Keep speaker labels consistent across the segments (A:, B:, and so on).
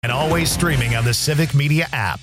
A: And always streaming on the Civic Media app.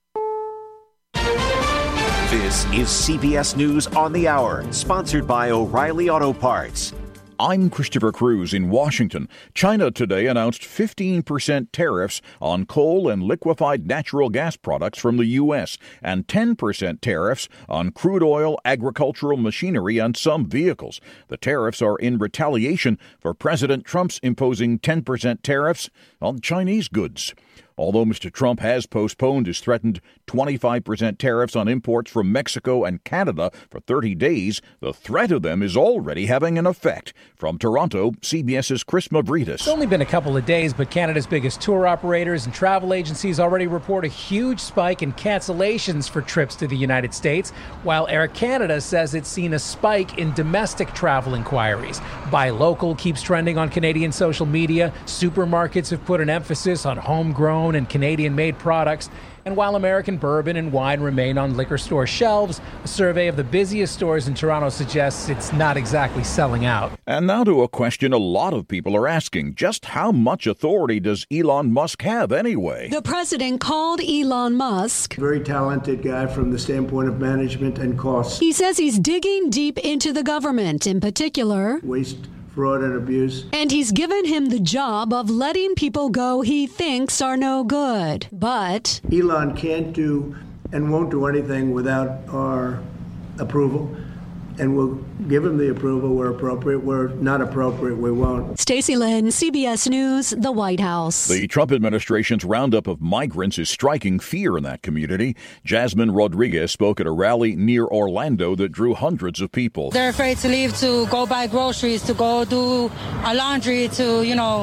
B: This is CBS News on the Hour, sponsored by O'Reilly Auto Parts.
C: I'm Christopher Cruz in Washington. China today announced 15% tariffs on coal and liquefied natural gas products from the U.S. and 10% tariffs on crude oil, agricultural machinery, and some vehicles. The tariffs are in retaliation for President Trump's imposing 10% tariffs on Chinese goods. Although Mr. Trump has postponed his threatened 25% tariffs on imports from Mexico and Canada for 30 days, the threat of them is already having an effect. From Toronto, CBS's Chris Mavridis.
D: It's only been a couple of days, but Canada's biggest tour operators and travel agencies already report a huge spike in cancellations for trips to the United States, while Air Canada says it's seen a spike in domestic travel inquiries. Buy Local keeps trending on Canadian social media. Supermarkets have put an emphasis on homegrown and Canadian-made products. And while American bourbon and wine remain on liquor store shelves, a survey of the busiest stores in Toronto suggests it's not exactly selling out.
C: And now to a question a lot of people are asking. Just how much authority does Elon Musk have anyway?
E: The president called Elon Musk.
F: Very talented guy from the standpoint of management and costs.
E: He says he's digging deep into the government, in particular
F: waste, fraud, and abuse.
E: And he's given him the job of letting people go he thinks are no good. But
F: Elon can't do and won't do anything without our approval. And we'll give him the approval where appropriate. Where not appropriate, we won't.
E: Stacey Lynn, CBS News, the White House.
C: The Trump administration's roundup of migrants is striking fear in that community. Jasmine Rodriguez spoke at a rally near Orlando that drew hundreds of people.
G: They're afraid to leave, to go buy groceries, to go do a laundry, to,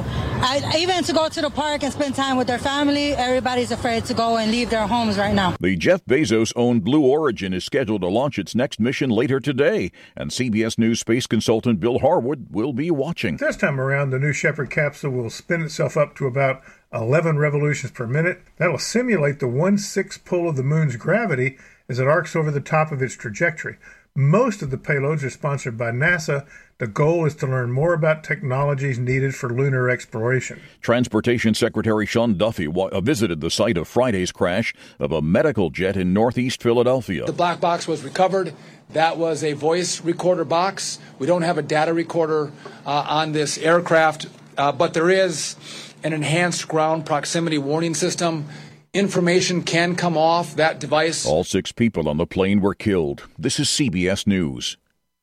G: even to go to the park and spend time with their family. Everybody's afraid to go and leave their homes right now.
C: The Jeff Bezos-owned Blue Origin is scheduled to launch its next mission later today. And CBS News space consultant Bill Harwood will be watching.
H: This time around, the New Shepard capsule will spin itself up to about 11 revolutions per minute. That'll simulate the 1/6 pull of the moon's gravity as it arcs over the top of its trajectory. Most of the payloads are sponsored by NASA. The goal is to learn more about technologies needed for lunar exploration. Transportation Secretary Sean Duffy visited the site of Friday's crash of a medical jet in northeast Philadelphia.
I: The black box was recovered. That was a voice recorder box. We don't have a data recorder on this aircraft, but there is an enhanced ground proximity warning system. Information can come off that device.
C: All 6 people on the plane were killed. This is CBS News.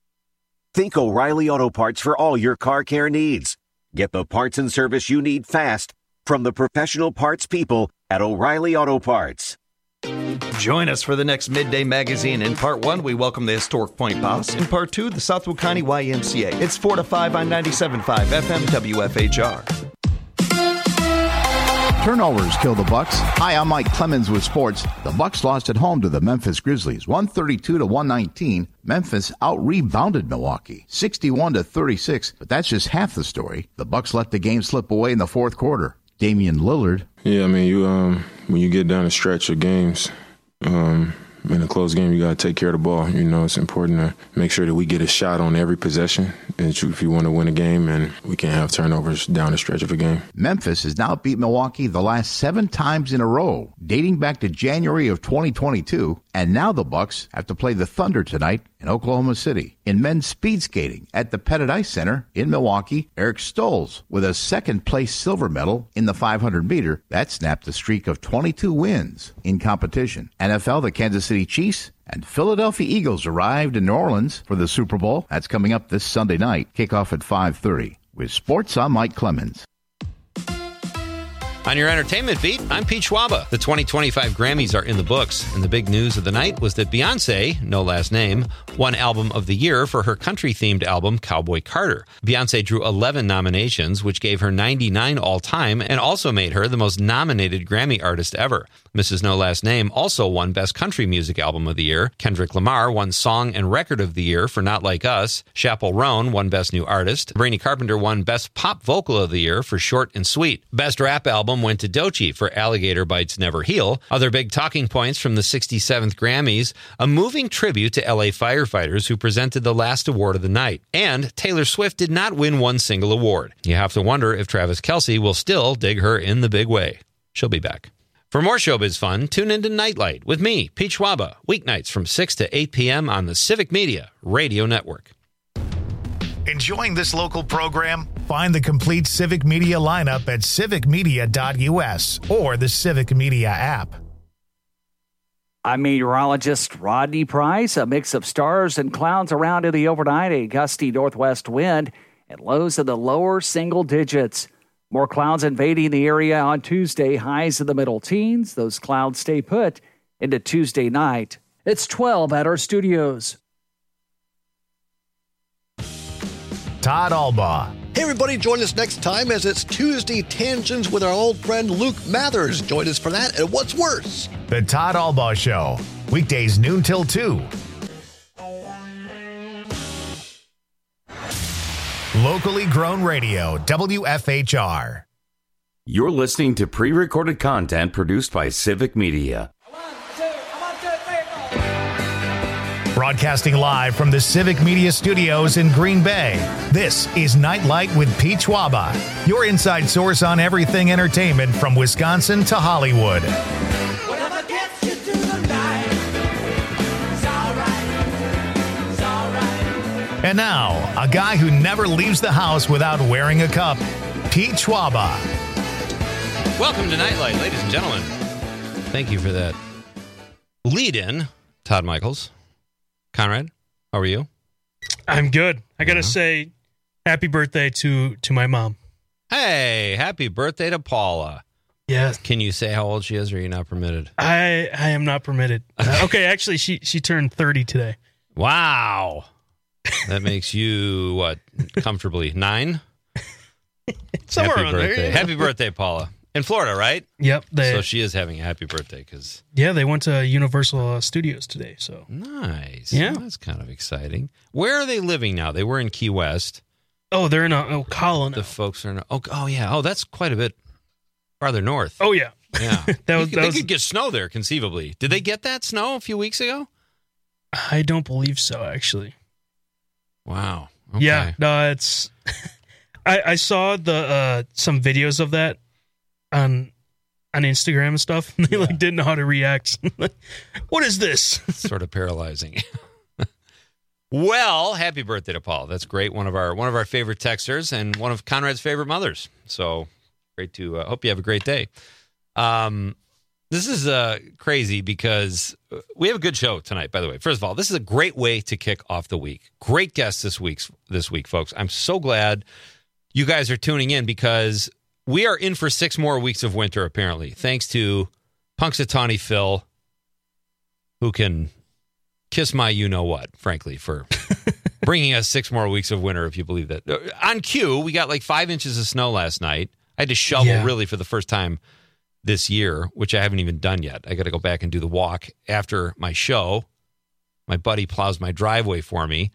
B: Think O'Reilly Auto Parts for all your car care needs. Get the parts and service you need fast from the professional parts people at O'Reilly Auto Parts.
J: Join us for the next Midday Magazine. In Part 1, we welcome the Historic Point Boss. In Part 2, the Southwood County YMCA. It's 4 to 5 on 97.5 FM WFHR.
K: Turnovers kill the Bucks. Hi, I'm Mike Clemens with sports. The Bucks lost at home to the Memphis Grizzlies, 132-119. Memphis out-rebounded Milwaukee, 61-36. But that's just half the story. The Bucks let the game slip away in the fourth quarter. Damian Lillard.
L: Yeah, I mean, when you get down a stretch of games, in a close game, you got to take care of the ball. It's important to make sure that we get a shot on every possession if you want to win a game, and we can't have turnovers down the stretch of a game.
K: Memphis has now beat Milwaukee the last 7 times in a row, dating back to January of 2022, and now the Bucks have to play the Thunder tonight in Oklahoma City. In men's speed skating at the Pettit Ice Center in Milwaukee, Eric Stolz with a second-place silver medal in the 500-meter. That snapped a streak of 22 wins in competition. NFL, the Kansas City Chiefs and Philadelphia Eagles arrived in New Orleans for the Super Bowl. That's coming up this Sunday night. Kickoff at 5:30. With sports, I'm Mike Clemens.
M: On your entertainment beat, I'm Pete Schwaba. The 2025 Grammys are in the books, and the big news of the night was that Beyoncé, no last name, won Album of the Year for her country-themed album Cowboy Carter. Beyoncé drew 11 nominations, which gave her 99 all-time, and also made her the most nominated Grammy artist ever. Mrs. No Last Name also won Best Country Music Album of the Year. Kendrick Lamar won Song and Record of the Year for Not Like Us. Chappell Roan won Best New Artist. Brainy Carpenter won Best Pop Vocal of the Year for Short and Sweet. Best Rap Album went to Doechii for Alligator Bites Never Heal. Other big talking points from the 67th Grammys, a moving tribute to LA firefighters who presented the last award of the night. And Taylor Swift did not win one single award. You have to wonder if Travis Kelce will still dig her in the big way. She'll be back. For more showbiz fun, tune into Nightlight with me, Pete Schwaba, weeknights from 6 to 8 p.m. on the Civic Media Radio Network.
A: Enjoying this local program? Find the complete Civic Media lineup at civicmedia.us or the Civic Media app.
N: I'm meteorologist Rodney Price. A mix of stars and clouds around in the overnight, a gusty northwest wind, and lows in the lower single digits. More clouds invading the area on Tuesday, highs in the middle teens. Those clouds stay put into Tuesday night. It's 12 at our studios.
A: Todd Albaugh.
O: Hey, everybody, join us next time as it's Tuesday Tangents with our old friend Luke Mathers. Join us for that and What's Worse?
A: The Todd Albaugh Show. Weekdays noon till 2. Locally grown radio, WFHR.
P: You're listening to pre-recorded content produced by Civic Media.
A: Broadcasting live from the Civic Media Studios in Green Bay, this is Nightlight with Pete Schwaba, your inside source on everything entertainment from Wisconsin to Hollywood. And now, a guy who never leaves the house without wearing a cup, Pete Schwaba.
M: Welcome to Nightlight, ladies and gentlemen. Thank you for that lead-in, Todd Michaels. Conrad, how are you?
Q: I'm good. I got to say, happy birthday to my mom.
M: Hey, happy birthday to Paula.
Q: Yes.
M: Can you say how old she is, or are you not permitted?
Q: I am not permitted. Okay, actually, she turned 30 today.
M: Wow. That makes you, what, comfortably 9?
Q: Somewhere
M: happy
Q: around
M: birthday.
Q: there. Yeah.
M: Happy birthday, Paula. In Florida, right?
Q: Yep.
M: So she is having a happy birthday.
Q: Yeah, they went to Universal Studios today. So
M: nice.
Q: Yeah.
M: Well, that's kind of exciting. Where are they living now? They were in Key West.
Q: Oh, they're in Ocala now.
M: The folks are in, oh, yeah. Oh, that's quite a bit farther north.
Q: Oh, yeah.
M: Yeah.
Q: They
M: could get snow there, conceivably. Did they get that snow a few weeks ago?
Q: I don't believe so, actually.
M: Wow. Okay.
Q: Yeah, no, it's. I saw the some videos of that on Instagram and stuff. And they didn't know how to react. What is this?
M: It's sort of paralyzing. Well, happy birthday to Paul. That's great. One of our favorite texters and one of Conrad's favorite mothers. So great to hope you have a great day. This is crazy because we have a good show tonight, by the way. First of all, this is a great way to kick off the week. Great guests this week, folks. I'm so glad you guys are tuning in because we are in for 6 more weeks of winter, apparently, thanks to Punxsutawney Phil, who can kiss my you-know-what, frankly, for bringing us 6 more weeks of winter, if you believe that. On cue, we got 5 inches of snow last night. I had to shovel, really, for the first time this year, which I haven't even done yet. I got to go back and do the walk after my show. My buddy plows my driveway for me.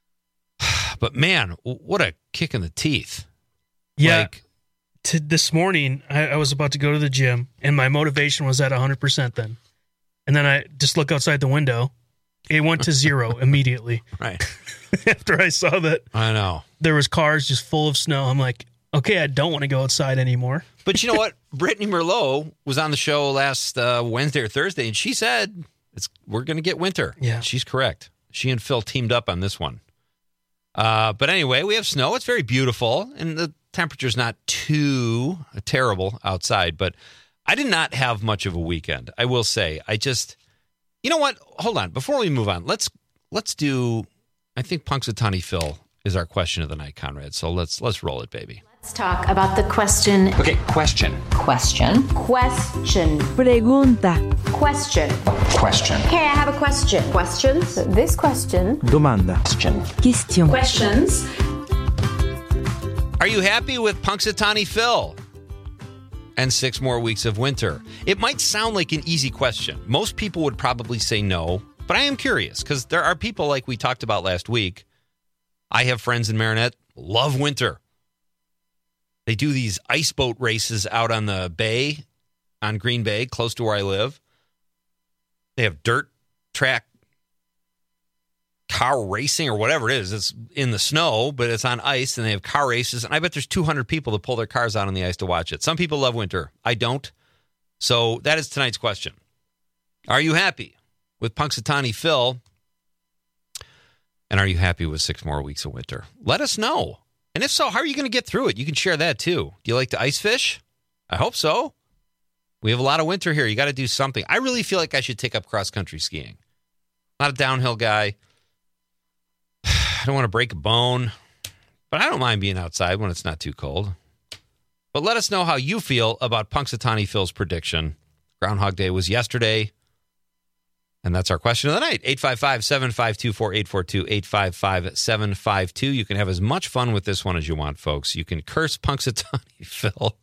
M: But man, what a kick in the teeth.
Q: Yeah. This morning, I was about to go to the gym, and my motivation was at 100% then. And then I just look outside the window. It went to 0 immediately.
M: Right.
Q: After I saw that
M: I know
Q: there was cars just full of snow, I'm like, okay, I don't want to go outside anymore.
M: But you know what? Brittany Merlot was on the show last Wednesday or Thursday, and she said we're going to get winter.
Q: Yeah.
M: She's correct. She and Phil teamed up on this one. But anyway, we have snow. It's very beautiful, and the temperature's not too terrible outside. But I did not have much of a weekend, I will say. You know what? Hold on. Before we move on, let's do, I think Punxsutawney Phil is our question of the night, Conrad. So let's roll it, baby.
R: Let's talk about the question.
S: Okay, question.
R: Question. Question.
S: Pregunta.
R: Question.
S: Question.
R: Okay, I have a question. Questions? This question.
S: Domanda. Question.
R: Questions.
M: Are you happy with Punxsutawney Phil and 6 more weeks of winter? It might sound like an easy question. Most people would probably say no, but I am curious because there are people like we talked about last week. I have friends in Marinette, love winter. They do these ice boat races out on the bay, on Green Bay, close to where I live. They have dirt track car racing or whatever it is. It's in the snow, but it's on ice, and they have car races. And I bet there's 200 people that pull their cars out on the ice to watch it. Some people love winter. I don't. So that is tonight's question. Are you happy with Punxsutawney Phil? And are you happy with 6 more weeks of winter? Let us know. And if so, how are you going to get through it? You can share that too. Do you like to ice fish? I hope so. We have a lot of winter here. You got to do something. I really feel like I should take up cross-country skiing. Not a downhill guy. I don't want to break a bone, but I don't mind being outside when it's not too cold. But let us know how you feel about Punxsutawney Phil's prediction. Groundhog Day was yesterday, and that's our question of the night. 855-752-4842, 855-752. You can have as much fun with this one as you want, folks. You can curse Punxsutawney Phil.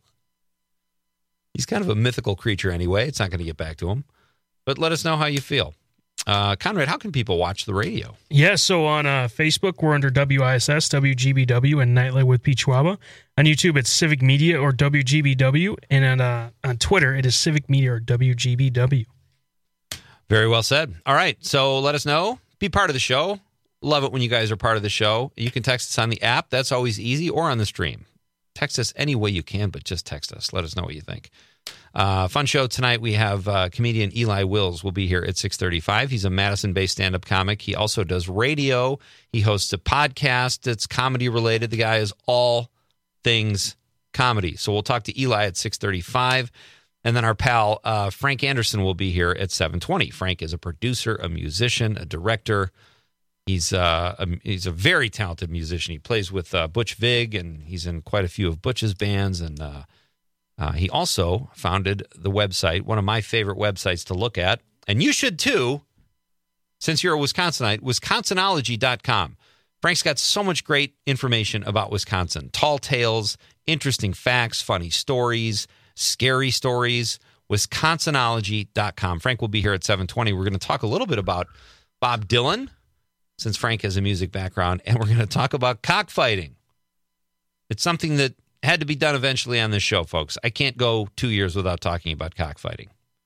M: He's kind of a mythical creature anyway. It's not going to get back to him. But let us know how you feel. Conrad, how can people watch the radio?
Q: Yeah, so on Facebook, we're under WISS, WGBW, and Nightlight with Pete Schwaba. On YouTube, it's Civic Media or WGBW. And on Twitter, it is Civic Media or WGBW.
M: Very well said. All right, so let us know. Be part of the show. Love it when you guys are part of the show. You can text us on the app. That's always easy, or on the stream. Text us any way you can, but just text us. Let us know what you think. Fun show tonight. We have comedian Eli Wills will be here at 6:35. He's a Madison-based stand-up comic. He also does radio. He hosts a podcast that's comedy-related. The guy is all things comedy. So we'll talk to Eli at 6:35. And then our pal Frank Anderson will be here at 7:20. Frank is a producer, a musician, a director. He's a very talented musician. He plays with Butch Vig, and he's in quite a few of Butch's bands. And he also founded the website, one of my favorite websites to look at. And you should too, since you're a Wisconsinite, Wisconsinology.com. Frank's got so much great information about Wisconsin. Tall tales, interesting facts, funny stories, scary stories. Wisconsinology.com. Frank will be here at 7:20. We're going to talk a little bit about Bob Dylan, since Frank has a music background, and we're going to talk about cockfighting. It's something that had to be done eventually on this show, folks. I can't go 2 years without talking about cockfighting.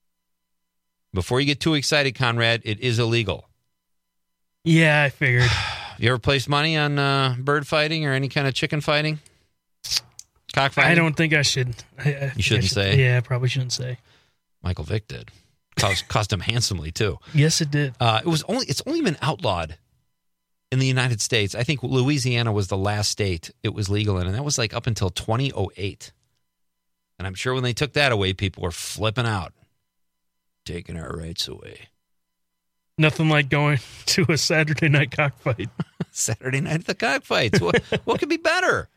M: Before you get too excited, Conrad, it is illegal.
Q: Yeah, I figured.
M: You ever placed money on bird fighting or any kind of chicken fighting? Cockfighting?
Q: I don't think I should.
M: You shouldn't say?
Q: Yeah, I probably shouldn't say.
M: Michael Vick did. Cost him handsomely, too.
Q: Yes, it did.
M: It's only been outlawed in the United States. I think Louisiana was the last state it was legal in, and that was like up until 2008. And I'm sure when they took that away, people were flipping out. Taking our rights away.
Q: Nothing like going to a Saturday night cockfight.
M: Saturday night at the cockfights. What could be better?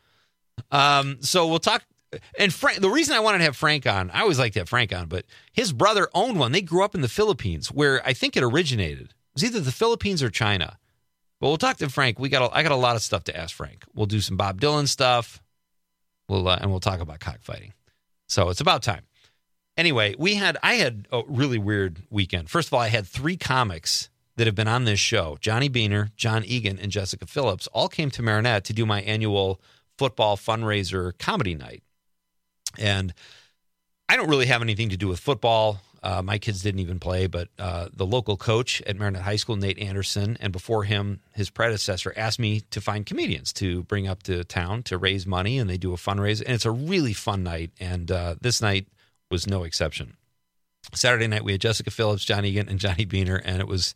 M: So we'll talk. And Frank, the reason I wanted to have Frank on, I always like to have Frank on, but his brother owned one. They grew up in the Philippines, where I think it originated. It was either the Philippines or China. But we'll talk to Frank. I got a lot of stuff to ask Frank. We'll do some Bob Dylan stuff. And we'll talk about cockfighting. So it's about time. Anyway, I had a really weird weekend. First of all, I had 3 comics that have been on this show. Johnny Beaner, John Egan, and Jessica Phillips all came to Marinette to do my annual football fundraiser comedy night. And I don't really have anything to do with football. My kids didn't even play, but the local coach at Marinette High School, Nate Anderson, and before him, his predecessor, asked me to find comedians to bring up to town to raise money, and they do a fundraiser. And it's a really fun night, and this night was no exception. Saturday night, we had Jessica Phillips, John Egan, and Johnny Beaner, and it was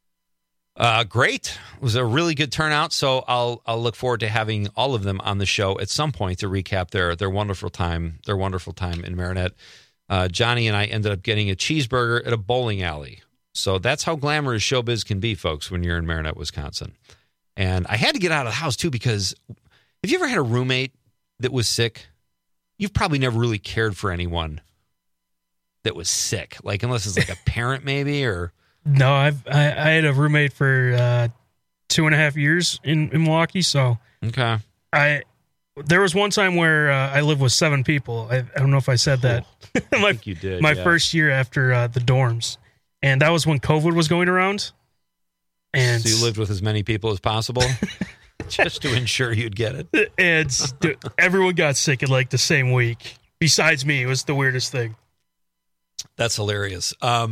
M: great. It was a really good turnout, so I'll look forward to having all of them on the show at some point to recap their wonderful time in Marinette. Johnny and I ended up getting a cheeseburger at a bowling alley. So that's how glamorous showbiz can be, folks, when you're in Marinette, Wisconsin. And I had to get out of the house, too, because have you ever had a roommate that was sick? You've probably never really cared for anyone that was sick, like unless it's like a parent maybe or...
Q: No, I had a roommate for 2.5 years in Milwaukee, so...
M: Okay.
Q: There was one time where I lived with 7 people. I don't know if I said that.
M: I think you did.
Q: My first year after the dorms. And that was when COVID was going around. And
M: so you lived with as many people as possible just to ensure you'd get it.
Q: And everyone got sick in like the same week. Besides me, it was the weirdest thing.
M: That's hilarious.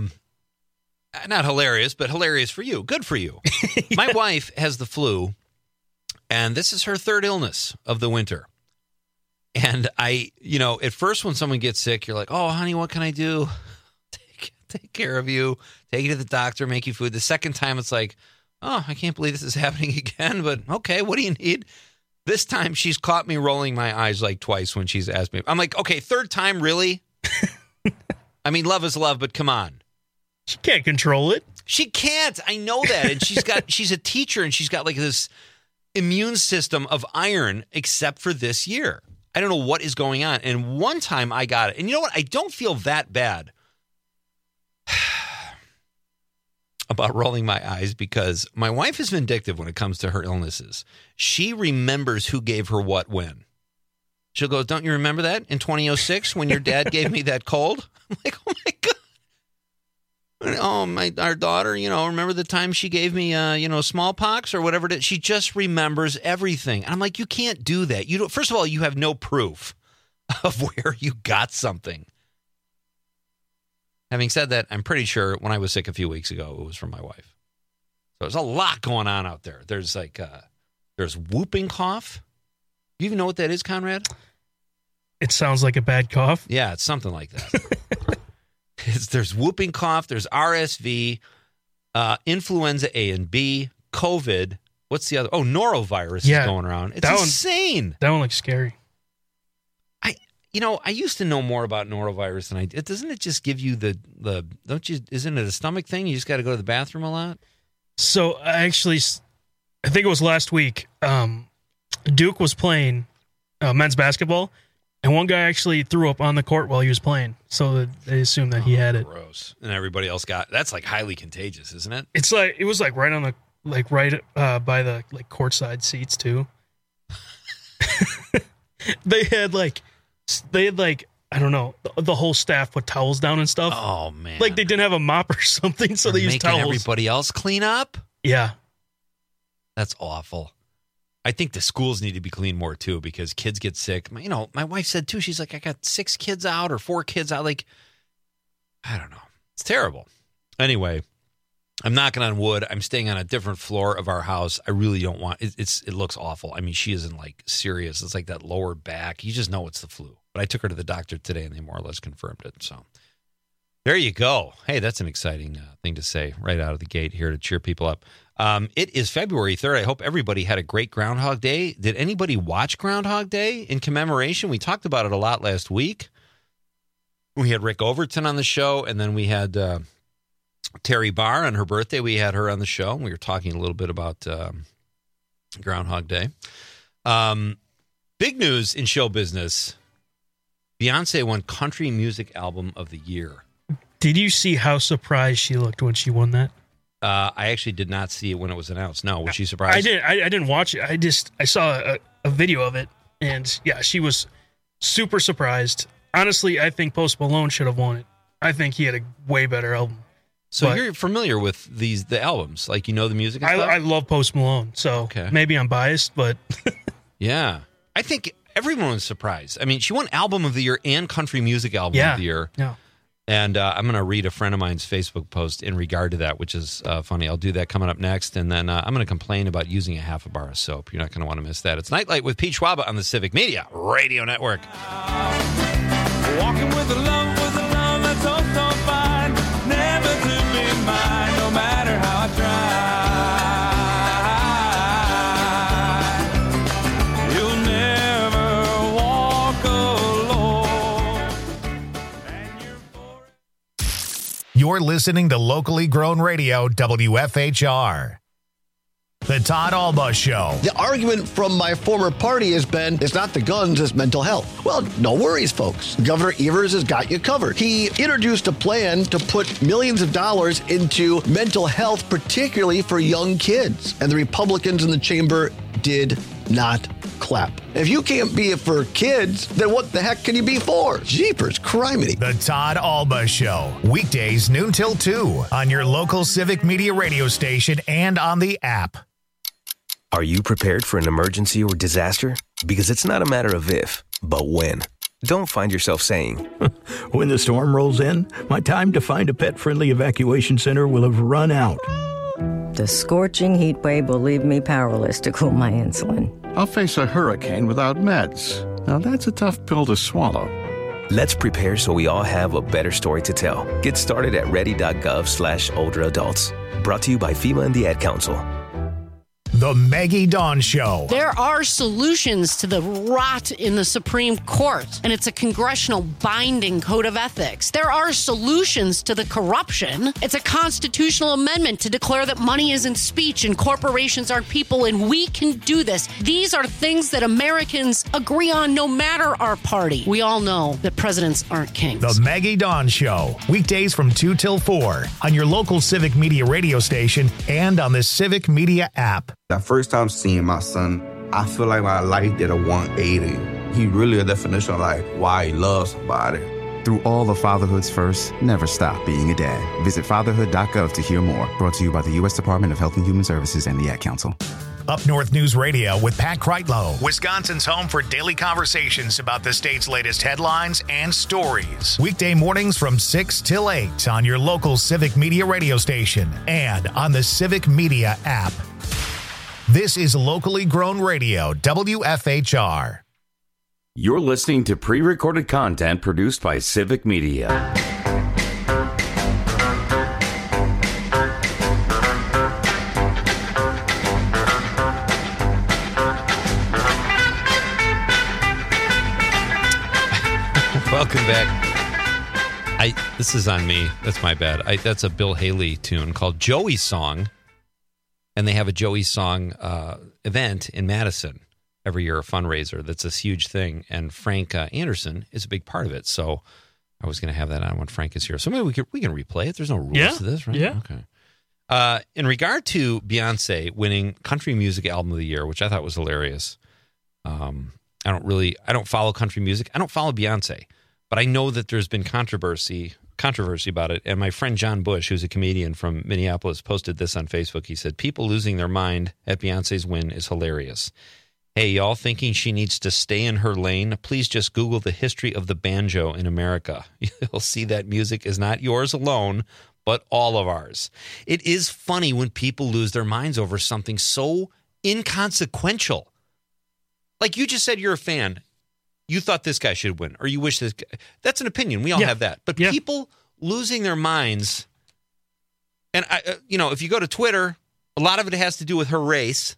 M: Not hilarious, but hilarious for you. Good for you. Yeah. My wife has the flu. And this is her 3rd illness of the winter. And at first when someone gets sick, you're like, oh, honey, what can I do? Take care of you, take you to the doctor, make you food. The second time it's like, oh, I can't believe this is happening again, but okay, what do you need? This time she's caught me rolling my eyes like twice when she's asked me. I'm like, okay, third time, really? I mean, love is love, but come on.
Q: She can't control it.
M: She can't. I know that. And she's a teacher and she's got like this immune system of iron except for this year. I don't know what is going on. And one time I got it. And you know what? I don't feel that bad about rolling my eyes because my wife is vindictive when it comes to her illnesses. She remembers who gave her what when. She'll go, don't you remember that in 2006 when your dad gave me that cold? I'm like, oh my God. Oh, our daughter, remember the time she gave me, smallpox or whatever it is? She just remembers everything. And I'm like, you can't do that. First of all, you have no proof of where you got something. Having said that, I'm pretty sure when I was sick a few weeks ago, it was from my wife. So there's a lot going on out there. There's there's whooping cough. Do you even know what that is, Conrad?
Q: It sounds like a bad cough.
M: Yeah, it's something like that. There's whooping cough. There's RSV, influenza A and B, COVID. What's the other? Oh, norovirus is going around. It's insane.
Q: That one looks scary.
M: I used to know more about norovirus than I did. Doesn't it just give you isn't it a stomach thing? You just got to go to the bathroom a lot?
Q: So I think it was last week. Duke was playing men's basketball, and one guy actually threw up on the court while he was playing. So they assumed that he had it.
M: Gross. And everybody else that's like highly contagious, isn't it?
Q: It was like right on the by the courtside seats too. They had I don't know, the whole staff put towels down and stuff.
M: Oh man.
Q: Like they didn't have a mop or something, so they used towels.
M: Everybody else clean up?
Q: Yeah.
M: That's awful. I think the schools need to be cleaned more too because kids get sick. My wife said too, she's like, I got 6 kids out or 4 kids out. Like, I don't know. It's terrible. Anyway, I'm knocking on wood. I'm staying on a different floor of our house. I really don't want it looks awful. I mean, she isn't like serious. It's like that lower back. You just know it's the flu. But I took her to the doctor today and they more or less confirmed it. So there you go. Hey, that's an exciting thing to say right out of the gate here to cheer people up. It is February 3rd. I hope everybody had a great Groundhog Day. Did anybody watch Groundhog Day in commemoration? We talked about it a lot last week. We had Rick Overton on the show, and then we had Terry Barr on her birthday. We had her on the show. We were talking a little bit about Groundhog Day. Big news in show business. Beyonce won Country Music Album of the Year.
Q: Did you see how surprised she looked when she won that?
M: I actually did not see it when it was announced. No, was she surprised?
Q: I didn't watch it. I saw a video of it, and yeah, she was super surprised. Honestly, I think Post Malone should have won it. I think he had a way better album.
M: So you're familiar with the albums, like the music and stuff?
Q: I love Post Malone, so maybe I'm biased, but
M: yeah, I think everyone was surprised. I mean, she won Album of the Year and Country Music Album of the Year.
Q: Yeah.
M: And I'm going to read a friend of mine's Facebook post in regard to that, which is funny. I'll do that coming up next. And then I'm going to complain about using a half a bar of soap. You're not going to want to miss that. It's Nightlight with Pete Schwaba on the Civic Media Radio Network.
T: Walking with a love that's so fine. Never to be mine, no matter how I try. You'll never walk alone.
A: You're listening to locally grown radio, WFHR. The Todd Alba Show.
O: The argument from my former party has been, it's not the guns, it's mental health. Well, no worries, folks. Governor Evers has got you covered. He introduced a plan to put millions of dollars into mental health, particularly for young kids. And the Republicans in the chamber did not clap. If you can't be it for kids, then what the heck can you be for? Jeepers, criminy.
A: The Todd Alba Show. Weekdays noon till 2 on your local Civic Media radio station and on the app.
U: Are you prepared for an emergency or disaster? Because it's not a matter of if, but when. Don't find yourself saying,
V: when the storm rolls in, my time to find a pet-friendly evacuation center will have run out.
W: The scorching heat wave will leave me powerless to cool my insulin.
X: I'll face a hurricane without meds.
P: Now that's a tough pill to swallow.
U: Let's prepare so we all have a better story to tell. Get started at ready.gov/older adults. Brought to you by FEMA and the Ad Council.
A: The Maggie Dawn Show.
D: There are solutions to the rot in the Supreme Court, and it's a congressional binding code of ethics. There are solutions to the corruption. It's a constitutional amendment to declare that money isn't speech and corporations aren't people, and we can do this. These are things that Americans agree on no matter our party. We all know that presidents aren't kings.
A: The Maggie Dawn Show. Weekdays from 2 till 4 on your local Civic Media radio station and on the Civic Media app.
E: The first time seeing my son, I feel like my life did a 180. He really a definition of like why he loves somebody.
F: Through all the fatherhood's first, never stop being a dad. Visit fatherhood.gov to hear more. Brought to you by the U.S. Department of Health and Human Services and the Ad Council.
A: Up North News Radio with Pat Kreitlow, Wisconsin's home for daily conversations about the state's latest headlines and stories. Weekday mornings from 6 till 8 on your local Civic Media radio station and on the Civic Media app. This is locally grown radio, WFHR.
P: You're listening to pre-recorded content produced by Civic Media.
M: Welcome back. This is on me. That's my bad. That's a Bill Haley tune called Joey's Song. And they have a Joey Song event in Madison every year, a fundraiser. That's this huge thing. And Frank Anderson is a big part of it. So I was going to have that on when Frank is here. So maybe we can replay it. There's no rules to this, right?
Q: Yeah.
M: Okay. In regard to Beyonce winning Country Music Album of the Year, which I thought was hilarious. I don't follow country music. I don't follow Beyonce. But I know that there's been controversy about it. And my friend John Bush, who's a comedian from Minneapolis, posted this on Facebook. He said, people losing their mind at Beyonce's win is hilarious. Hey, y'all thinking she needs to stay in her lane? Please just Google the history of the banjo in America. You'll see that music is not yours alone, but all of ours. It is funny when people lose their minds over something so inconsequential. Like you just said, you're a fan. You thought this guy should win, or you wish this guy. That's an opinion. We all have that. But people losing their minds, and if you go to Twitter, a lot of it has to do with her race,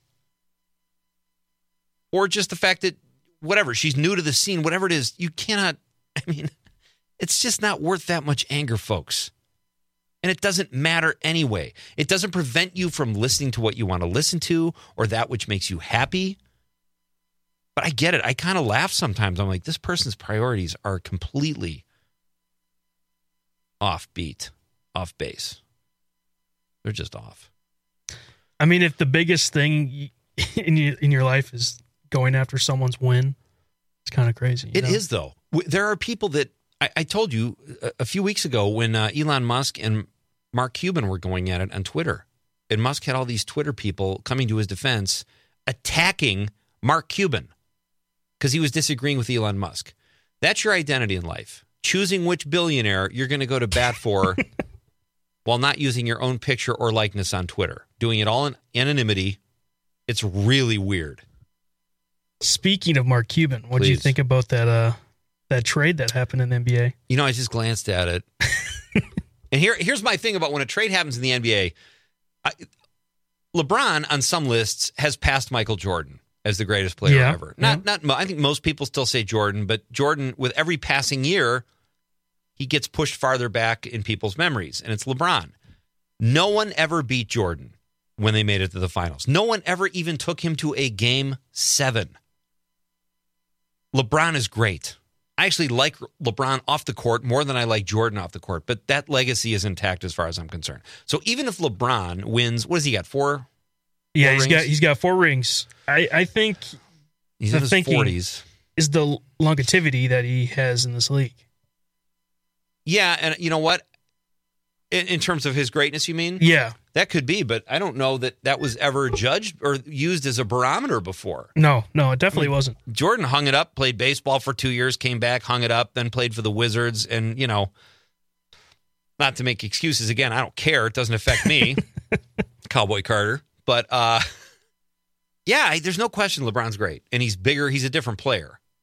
M: or just the fact that whatever, she's new to the scene, whatever it is, you cannot. I mean, it's just not worth that much anger, folks. And it doesn't matter anyway. It doesn't prevent you from listening to what you want to listen to or that which makes you happy. But I get it. I kind of laugh sometimes. I'm like, this person's priorities are completely off beat, off base. They're just off.
Q: I mean, if the biggest thing in your life is going after someone's win, it's kind of crazy.
M: It is, though. There are people that I told you a few weeks ago when Elon Musk and Mark Cuban were going at it on Twitter. And Musk had all these Twitter people coming to his defense, attacking Mark Cuban because he was disagreeing with Elon Musk. That's your identity in life. Choosing which billionaire you're going to go to bat for while not using your own picture or likeness on Twitter. Doing it all in anonymity. It's really weird.
Q: Speaking of Mark Cuban, what do you think about that trade that happened in the NBA?
M: You know, I just glanced at it. And here's my thing about when a trade happens in the NBA. LeBron, on some lists, has passed Michael Jordan as the greatest player ever. Not. I think most people still say Jordan, but Jordan, with every passing year, he gets pushed farther back in people's memories, and it's LeBron. No one ever beat Jordan when they made it to the finals. No one ever even took him to a Game 7. LeBron is great. I actually like LeBron off the court more than I like Jordan off the court, but that legacy is intact as far as I'm concerned. So even if LeBron wins, what has he got, 4?
Q: Yeah, he's got 4 rings. I think
M: he's in his 40s.
Q: Is the longevity that he has in this league.
M: Yeah, and you know what? In terms of his greatness, you mean?
Q: Yeah.
M: That could be, but I don't know that was ever judged or used as a barometer before.
Q: No, it definitely wasn't.
M: Jordan hung it up, played baseball for 2 years, came back, hung it up, then played for the Wizards, and, not to make excuses again, I don't care. It doesn't affect me, Cowboy Carter. But, there's no question LeBron's great, and he's bigger. He's a different player.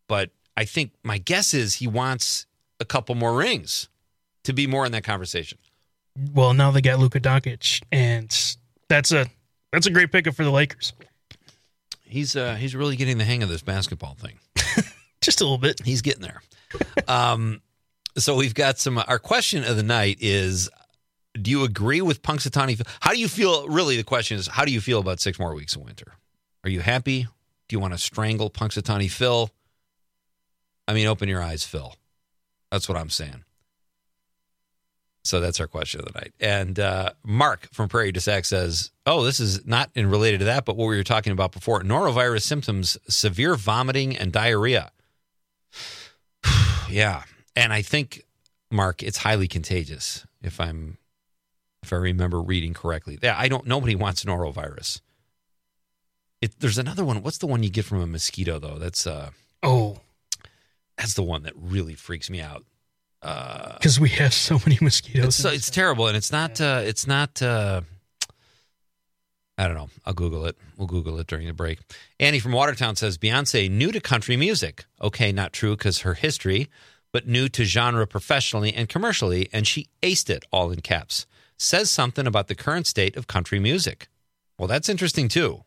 M: but I think my guess is he wants a couple more rings to be more in that conversation.
Q: Well, now they got Luka Doncic, and that's a great pickup for the Lakers.
M: He's really getting the hang of this basketball thing.
Q: Just a little bit.
M: He's getting there. So we've got our question of the night is, do you agree with Punxsutawney? How do you feel? Really, the question is, how do you feel about 6 more weeks of winter? Are you happy? Do you want to strangle Punxsutawney Phil? I mean, open your eyes, Phil. That's what I'm saying. So that's our question of the night. And Mark from Prairie du Sac says, this is not related to that, but what we were talking about before. Norovirus symptoms, severe vomiting and diarrhea. Yeah. And I think, Mark, it's highly contagious, if I remember reading correctly. Yeah, nobody wants norovirus. There's another one. What's the one you get from a mosquito, though? That's the one that really freaks me out.
Q: Because we have so many mosquitoes.
M: It's terrible, and it's not. I don't know. I'll Google it. We'll Google it during the break. Annie from Watertown says, Beyonce new to country music. Okay, not true because her history, but new to genre professionally and commercially, and she aced it, all in caps. Says something about the current state of country music. Well, that's interesting, too.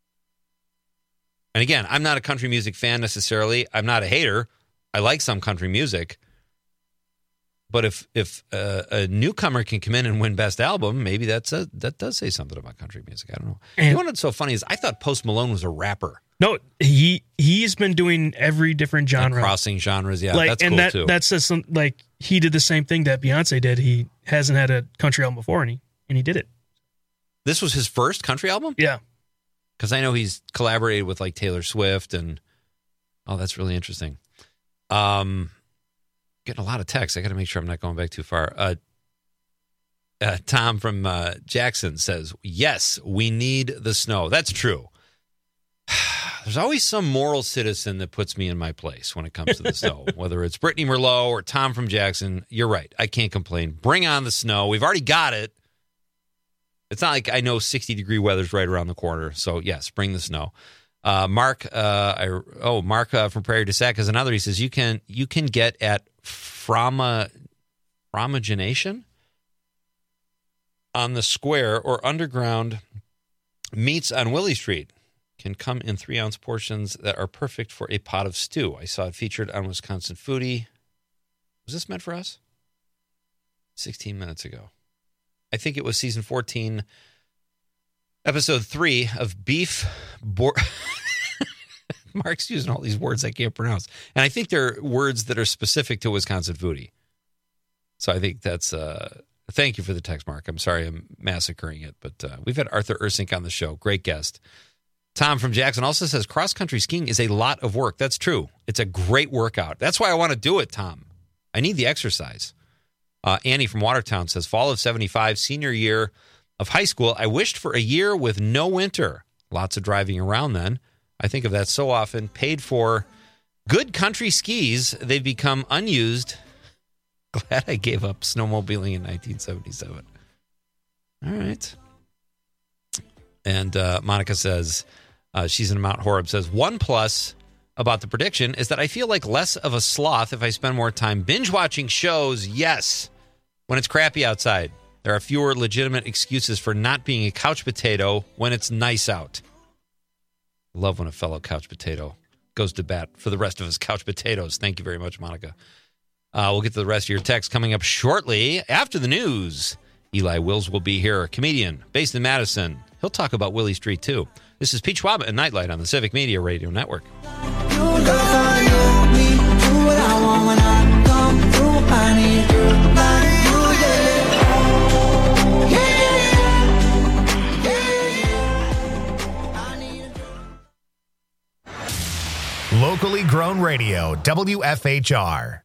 M: And again, I'm not a country music fan necessarily. I'm not a hater. I like some country music. But if a newcomer can come in and win Best Album, maybe that does say something about country music. I don't know. And you know what's so funny is I thought Post Malone was a rapper.
Q: No, he's been doing every different genre,
M: crossing genres. Yeah, that's cool too.
Q: That says something like he did the same thing that Beyonce did. He hasn't had a country album before, and he did it.
M: This was his first country album?
Q: Yeah,
M: because I know he's collaborated with like Taylor Swift, and that's really interesting. Getting a lot of texts. I got to make sure I'm not going back too far. Tom from Jackson says, yes, we need the snow. That's true. There's always some moral citizen that puts me in my place when it comes to the snow, whether it's Brittany Merlot or Tom from Jackson. You're right. I can't complain. Bring on the snow. We've already got it. It's not like I know 60-degree weather's right around the corner. So, yes, bring the snow. Mark from Prairie du Sac has another. He says you can get at Fromagination on the square or underground meats on Willie Street. Can come in 3-ounce portions that are perfect for a pot of stew. I saw it featured on Wisconsin Foodie. Was this meant for us? 16 minutes ago. I think it was season 14, episode 3 of Beef. Mark's using all these words I can't pronounce. And I think they're words that are specific to Wisconsin Foodie. So I think that's... thank you for the text, Mark. I'm sorry I'm massacring it. But we've had Arthur Ursink on the show. Great guest. Tom from Jackson also says cross-country skiing is a lot of work. That's true. It's a great workout. That's why I want to do it, Tom. I need the exercise. Annie from Watertown says, fall of 75, senior year of high school. I wished for a year with no winter. Lots of driving around then. I think of that so often. Paid for good country skis. They've become unused. Glad I gave up snowmobiling in 1977. All right. And Monica says, she's in Mount Horeb, says, one plus about the prediction is that I feel like less of a sloth if I spend more time binge watching shows. Yes. When it's crappy outside, there are fewer legitimate excuses for not being a couch potato when it's nice out. Love when a fellow couch potato goes to bat for the rest of his couch potatoes. Thank you very much, Monica. We'll get to the rest of your text coming up shortly after the news. Eli Wills will be here, a comedian based in Madison. He'll talk about Willie Street, too. This is Pete Schwab and Nightlight on the Civic Media Radio Network.
A: Locally grown radio, WFHR.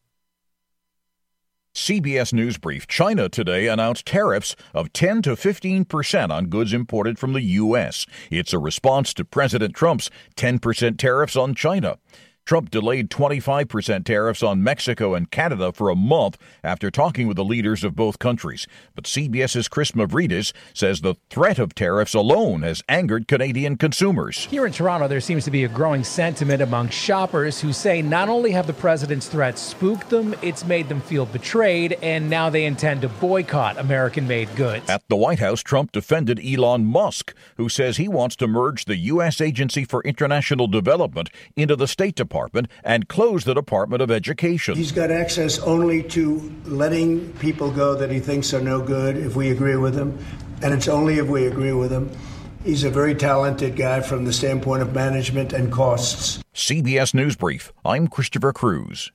C: CBS News Brief. China today announced tariffs of 10 to 15% on goods imported from the U.S. It's a response to President Trump's 10% tariffs on China. Trump delayed 25% tariffs on Mexico and Canada for a month after talking with the leaders of both countries. But CBS's Chris Mavridis says the threat of tariffs alone has angered Canadian consumers.
G: Here in Toronto, there seems to be a growing sentiment among shoppers who say not only have the president's threats spooked them, it's made them feel betrayed, and now they intend to boycott American-made goods.
C: At the White House, Trump defended Elon Musk, who says he wants to merge the U.S. Agency for International Development into the State Department and close the Department of Education.
H: He's got access only to letting people go that he thinks are no good if we agree with him, and it's only if we agree with him. He's a very talented guy from the standpoint of management and costs.
C: CBS News Brief. I'm Christopher Cruz.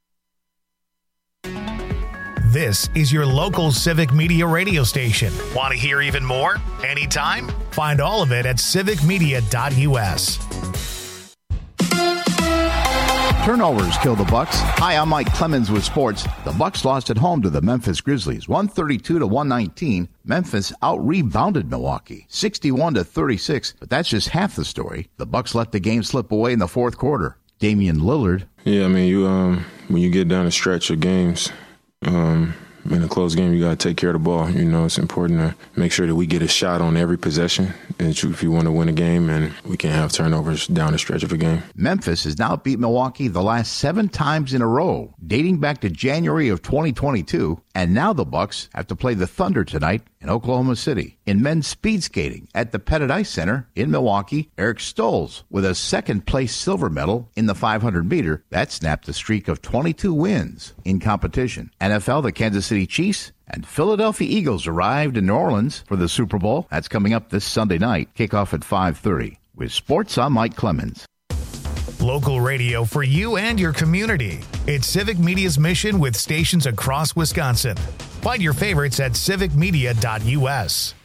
A: This is your local Civic Media radio station. Want to hear even more? Anytime? Find all of it at civicmedia.us.
K: Turnovers kill the Bucks. Hi, I'm Mike Clemens with sports. The Bucks lost at home to the Memphis Grizzlies, 132-119. Memphis out-rebounded Milwaukee, 61-36. But that's just half the story. The Bucks let the game slip away in the fourth quarter. Damian Lillard.
L: Yeah, I mean, you when you get down a stretch of games, in a close game, you got to take care of the ball. You know, it's important to make sure that we get a shot on every possession if you want to win a game, and we can't have turnovers down the stretch of a game.
K: Memphis has now beat Milwaukee the last 7 times in a row, dating back to January of 2022, and now the Bucks have to play the Thunder tonight in Oklahoma City. In men's speed skating at the Pettit Ice Center in Milwaukee, Eric Stolz with a second-place silver medal in the 500-meter. That snapped a streak of 22 wins in competition. NFL, the Kansas City Chiefs and Philadelphia Eagles arrived in New Orleans for the Super Bowl. That's coming up this Sunday night. Kickoff at 5:30. With sports, I'm Mike Clemens.
A: Local radio for you and your community. It's Civic Media's mission with stations across Wisconsin. Find your favorites at civicmedia.us.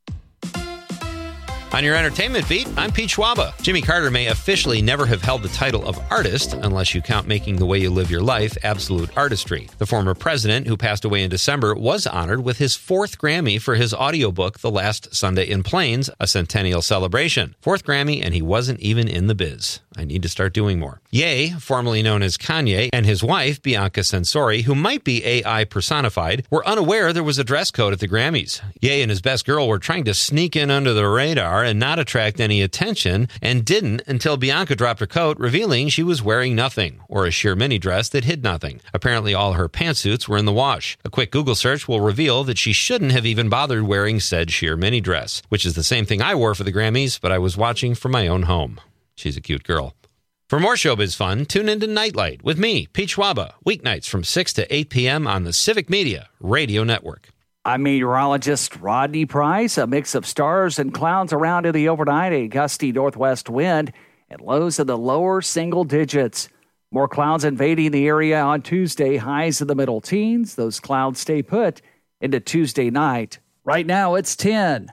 M: On your entertainment beat, I'm Pete Schwaba. Jimmy Carter may officially never have held the title of artist unless you count Making the Way You Live Your Life absolute artistry. The former president, who passed away in December, was honored with his 4th Grammy for his audiobook, The Last Sunday in Plains, a centennial celebration. 4th Grammy, and he wasn't even in the biz. I need to start doing more. Ye, formerly known as Kanye, and his wife, Bianca Censori, who might be AI personified, were unaware there was a dress code at the Grammys. Ye and his best girl were trying to sneak in under the radar and not attract any attention, and didn't until Bianca dropped her coat, revealing she was wearing nothing, or a sheer mini dress that hid nothing. Apparently all her pantsuits were in the wash. A quick Google search will reveal that she shouldn't have even bothered wearing said sheer mini dress, which is the same thing I wore for the Grammys, but I was watching from my own home. She's a cute girl. For more showbiz fun, tune into Nightlight with me, Pete Schwaba, weeknights from 6 to 8 p.m. on the Civic Media Radio Network.
N: I'm meteorologist Rodney Price. A mix of stars and clouds around in the overnight, a gusty northwest wind, and lows in the lower single digits. More clouds invading the area on Tuesday, highs in the middle teens. Those clouds stay put into Tuesday night. Right now, it's 10.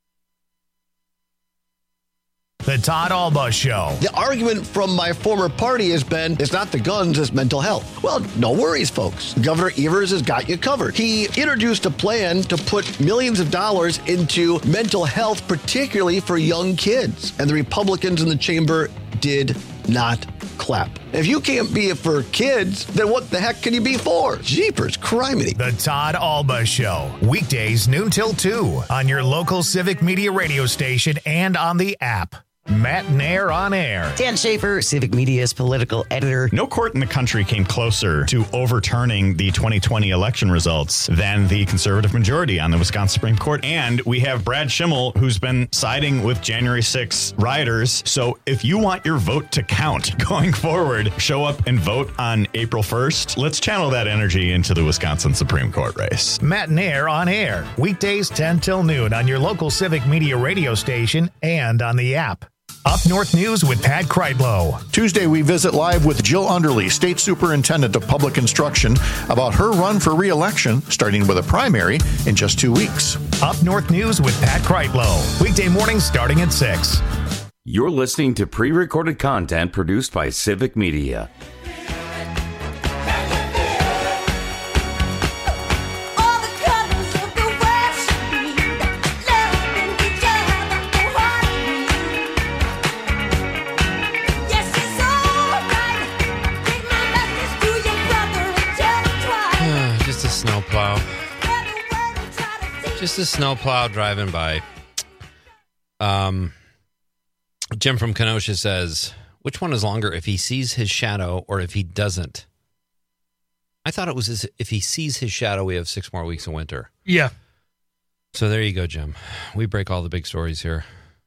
A: The Todd Alba Show.
O: The argument from my former party has been, it's not the guns, it's mental health. Well, no worries, folks. Governor Evers has got you covered. He introduced a plan to put millions of dollars into mental health, particularly for young kids. And the Republicans in the chamber did not clap. If you can't be it for kids, then what the heck can you be for? Jeepers, criminy.
A: The Todd Alba Show. Weekdays noon till 2 on your local Civic Media radio station and on the app. Matt Nair on air.
I: Dan Schaefer, Civic Media's political editor.
X: No court in the country came closer to overturning the 2020 election results than the conservative majority on the Wisconsin Supreme Court. And we have Brad Schimmel, who's been siding with January 6 rioters. So if you want your vote to count going forward, show up and vote on April 1st. Let's channel that energy into the Wisconsin Supreme Court race.
A: Matt Nair on air. Weekdays 10 till noon on your local Civic Media radio station and on the app. Up North News with Pat Kreitlow.
Y: Tuesday, we visit live with Jill Underly, State Superintendent of Public Instruction, about her run for re-election, starting with a primary in just 2 weeks.
A: Up North News with Pat Kreitlow. Weekday mornings starting at 6.
P: You're listening to pre-recorded content produced by Civic Media.
M: Just a snowplow driving by. Jim from Kenosha says, which one is longer, if he sees his shadow or if he doesn't? I thought it was if he sees his shadow, we have 6 more weeks of winter.
Q: Yeah.
M: So there you go, Jim. We break all the big stories here.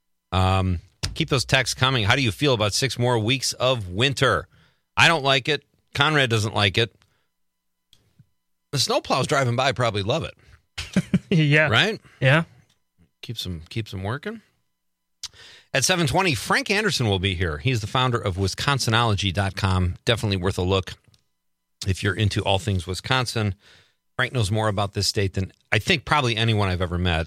M: Keep those texts coming. How do you feel about 6 more weeks of winter? I don't like it. Conrad doesn't like it. The snowplows driving by probably love it.
Q: Yeah.
M: Right?
Q: Yeah.
M: Keeps them working. At 7:20, Frank Anderson will be here. He's the founder of Wisconsinology.com. Definitely worth a look if you're into all things Wisconsin. Frank knows more about this state than I think probably anyone I've ever met.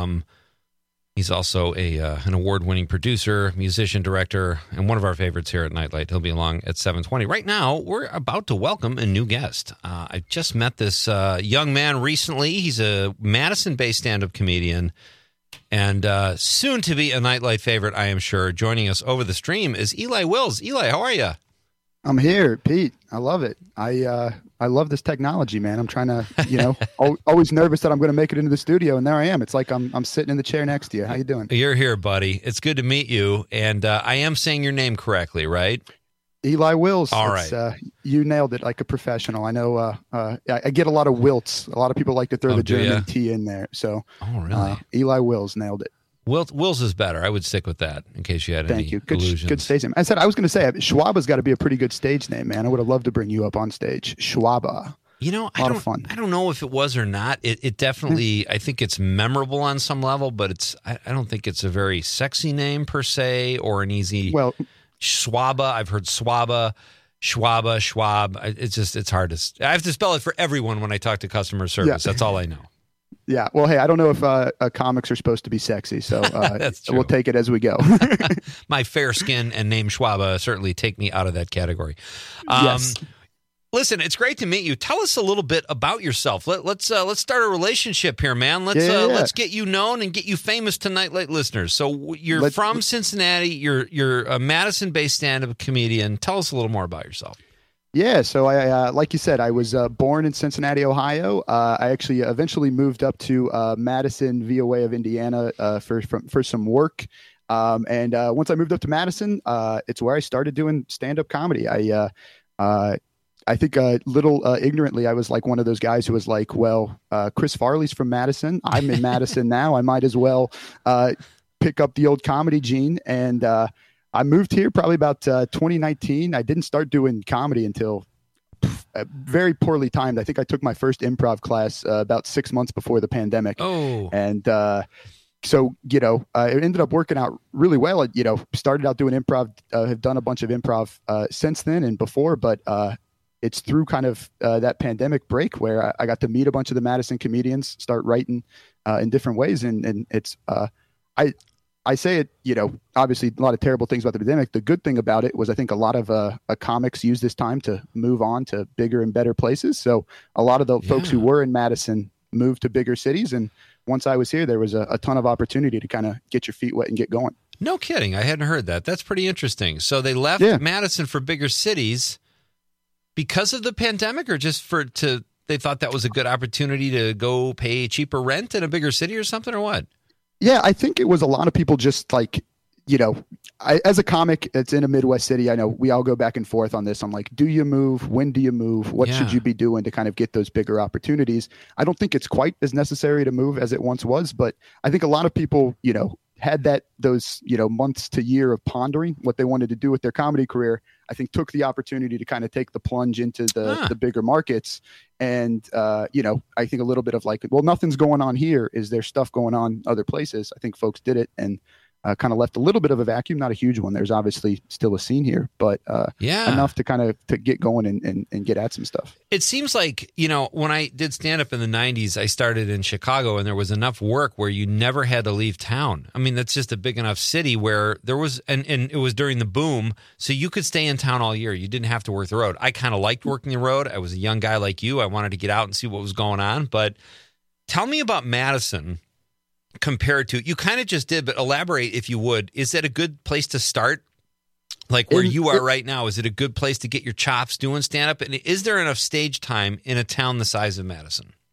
M: He's also an award-winning producer, musician, director, and one of our favorites here at Nightlight. He'll be along at 7:20. Right now, we're about to welcome a new guest. I just met this young man recently. He's a Madison-based stand-up comedian and soon to be a Nightlight favorite, I am sure. Joining us over the stream is Eli Wills. Eli, how are you?
B: I'm here, Pete. I love it. I love this technology, man. I'm trying to, always nervous that I'm going to make it into the studio, and there I am. It's like I'm sitting in the chair next to you. How you doing?
M: You're here, buddy. It's good to meet you, and I am saying your name correctly, right?
B: Eli Wills.
M: All right.
B: You nailed it like a professional. I know I get a lot of wilts. A lot of people like to throw the German T in there. So
M: really?
B: Eli Wills nailed it.
M: Wills is better. I would stick with that in case you had any illusions.
B: Good stage name. I said I was going to say Schwaba's got to be a pretty good stage name, man. I would have loved to bring you up on stage. Schwaba.
M: A lot of fun. I don't know if it was or not. It definitely, I think it's memorable on some level, but I don't think it's a very sexy name per se or an easy.
B: Well,
M: Schwaba. I've heard Swaba, Schwaba, Schwab. It's hard to. I have to spell it for everyone when I talk to customer service.
B: Yeah.
M: That's all I know.
B: Yeah. Well, hey, I don't know if comics are supposed to be sexy, so we'll take it as we go.
M: My fair skin and name Schwaba certainly take me out of that category.
B: Yes.
M: Listen, it's great to meet you. Tell us a little bit about yourself. Let's start a relationship here, man. Let's get you known and get you famous to Nightlight listeners. So you're from Cincinnati. You're a Madison-based stand-up comedian. Tell us a little more about yourself.
B: Yeah, so I like you said, I was born in Cincinnati, Ohio. I actually eventually moved up to Madison via way of Indiana for some work. And once I moved up to Madison, it's where I started doing stand-up comedy. I think little ignorantly, I was like one of those guys who was like, well, Chris Farley's from Madison. I'm in Madison now. I might as well pick up the old comedy gene. And I moved here probably about 2019. I didn't start doing comedy until very poorly timed. I think I took my first improv class about 6 months before the pandemic.
M: Oh.
B: And so, it ended up working out really well. Started out doing improv, have done a bunch of improv since then and before, but it's through kind of that pandemic break where I got to meet a bunch of the Madison comedians, start writing in different ways. And it's, I say it, obviously a lot of terrible things about the pandemic. The good thing about it was I think a lot of comics use this time to move on to bigger and better places. So a lot of the folks who were in Madison moved to bigger cities. And once I was here, there was a ton of opportunity to kind of get your feet wet and get going.
M: No kidding. I hadn't heard that. That's pretty interesting. So they left Madison for bigger cities because of the pandemic, or just they thought that was a good opportunity to go pay cheaper rent in a bigger city or something, or what?
B: Yeah, I think it was a lot of people just like, as a comic, it's in a Midwest city. I know we all go back and forth on this. I'm like, do you move? When do you move? What should you be doing to kind of get those bigger opportunities? I don't think it's quite as necessary to move as it once was, but I think a lot of people, had those months to year of pondering what they wanted to do with their comedy career. I think took the opportunity to kind of take the plunge into the bigger markets. And, I think a little bit of like, well, nothing's going on here. Is there stuff going on other places? I think folks did it and kind of left a little bit of a vacuum, not a huge one. There's obviously still a scene here, but enough to kind of to get going and get at some stuff.
M: It seems like, when I did stand up in the 90s, I started in Chicago and there was enough work where you never had to leave town. I mean, that's just a big enough city where there was, and it was during the boom, so you could stay in town all year. You didn't have to work the road. I kind of liked working the road. I was a young guy like you. I wanted to get out and see what was going on. But tell me about Madison. Compared to, you kind of just did, but elaborate if you would. Is that a good place to start? Like where you are right now, is it a good place to get your chops doing stand-up? And is there enough stage time in a town the size of Madison?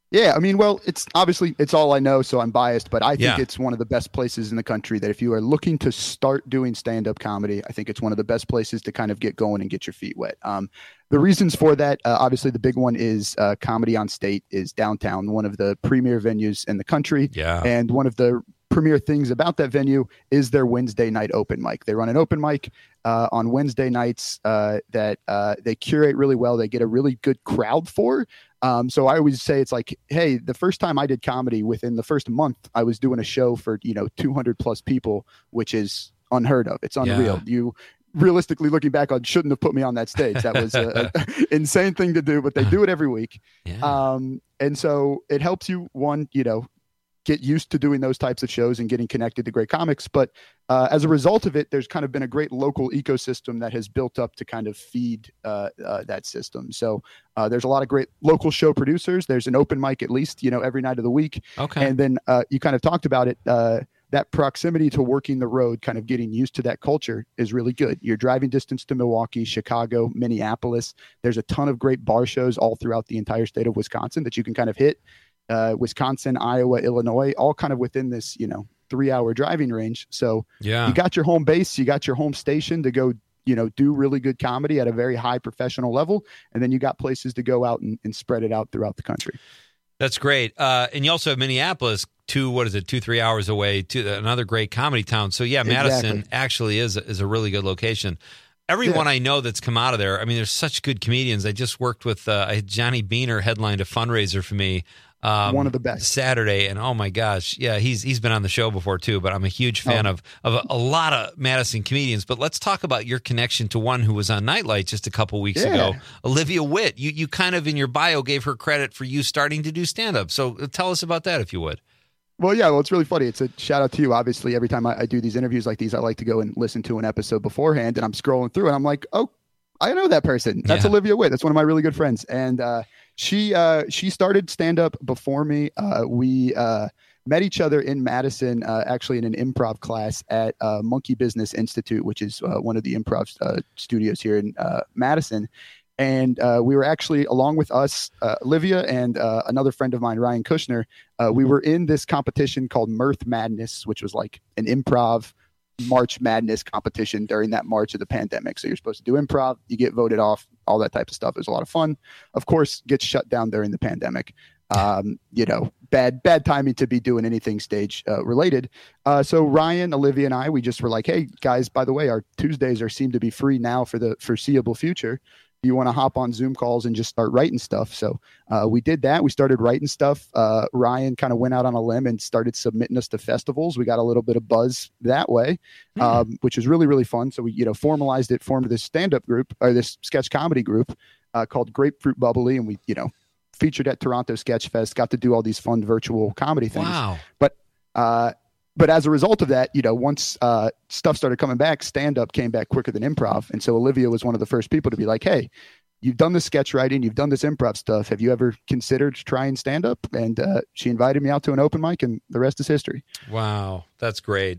B: Yeah, I mean, well, it's all I know, so I'm biased, but I think it's one of the best places in the country that if you are looking to start doing stand-up comedy, I think it's one of the best places to kind of get going and get your feet wet. The reasons for that, obviously the big one is Comedy on State is downtown, one of the premier venues in the country.
M: Yeah.
B: And one of the premier things about that venue is their Wednesday night open mic. They run an open mic on Wednesday nights that they curate really well. They get a really good crowd for. So I always say it's like, hey, the first time I did comedy, within the first month, I was doing a show for 200 plus people, which is unheard of. It's unreal. You realistically looking back on shouldn't have put me on that stage. That was an insane thing to do, but they do it every week. And so it helps you, one, get used to doing those types of shows and getting connected to great comics. But as a result of it, there's kind of been a great local ecosystem that has built up to kind of feed that system. So there's a lot of great local show producers. There's an open mic at least, every night of the week.
M: Okay.
B: And then you kind of talked about it. That proximity to working the road, kind of getting used to that culture is really good. You're driving distance to Milwaukee, Chicago, Minneapolis. There's a ton of great bar shows all throughout the entire state of Wisconsin that you can kind of hit. Wisconsin, Iowa, Illinois, all kind of within this, 3-hour driving range. So you got your home base, you got your home station to go, do really good comedy at a very high professional level. And then you got places to go out and spread it out throughout the country.
M: That's great. And you also have Minneapolis, 2-3 hours away, to another great comedy town. So Madison actually is a really good location. Everyone I know that's come out of there, I mean, there's such good comedians. I just worked with Johnny Beaner headlined a fundraiser for me.
B: One of the best.
M: Saturday, and oh my gosh, he's been on the show before too, but I'm a huge fan of a lot of Madison comedians. But let's talk about your connection to one who was on Nightlight just a couple weeks ago, Olivia Witt. You kind of in your bio gave her credit for you starting to do stand-up. So tell us about that, if you would.
B: Well, it's really funny. It's a shout out to you. Obviously, every time I do these interviews like these, I like to go and listen to an episode beforehand, and I'm scrolling through and I'm like, oh, I know that person. That's Olivia Witt. That's one of my really good friends. And she started stand-up before me. We met each other in Madison, actually in an improv class at Monkey Business Institute, which is one of the improv studios here in Madison. And we were actually, along with us, Olivia and another friend of mine, Ryan Kushner, we were in this competition called Mirth Madness, which was like an improv March Madness competition during that March of the pandemic. So you're supposed to do improv, you get voted off, all that type of stuff. It was a lot of fun. Of course, gets shut down during the pandemic. Bad timing to be doing anything stage related. So Ryan, Olivia, and I, we just were like, hey guys, by the way, our Tuesdays seem to be free now for the foreseeable future. You want to hop on Zoom calls and just start writing stuff. So we did that. We started writing stuff. Ryan kind of went out on a limb and started submitting us to festivals. We got a little bit of buzz that way, which was really, really fun. So we, formalized it, formed this stand-up group or this sketch comedy group called Grapefruit Bubbly. And we, featured at Toronto Sketch Fest, got to do all these fun virtual comedy things.
M: Wow.
B: But as a result of that, once stuff started coming back, stand-up came back quicker than improv. And so Olivia was one of the first people to be like, hey, you've done this sketch writing, you've done this improv stuff. Have you ever considered trying stand-up? And she invited me out to an open mic, and the rest is history.
M: Wow, that's great.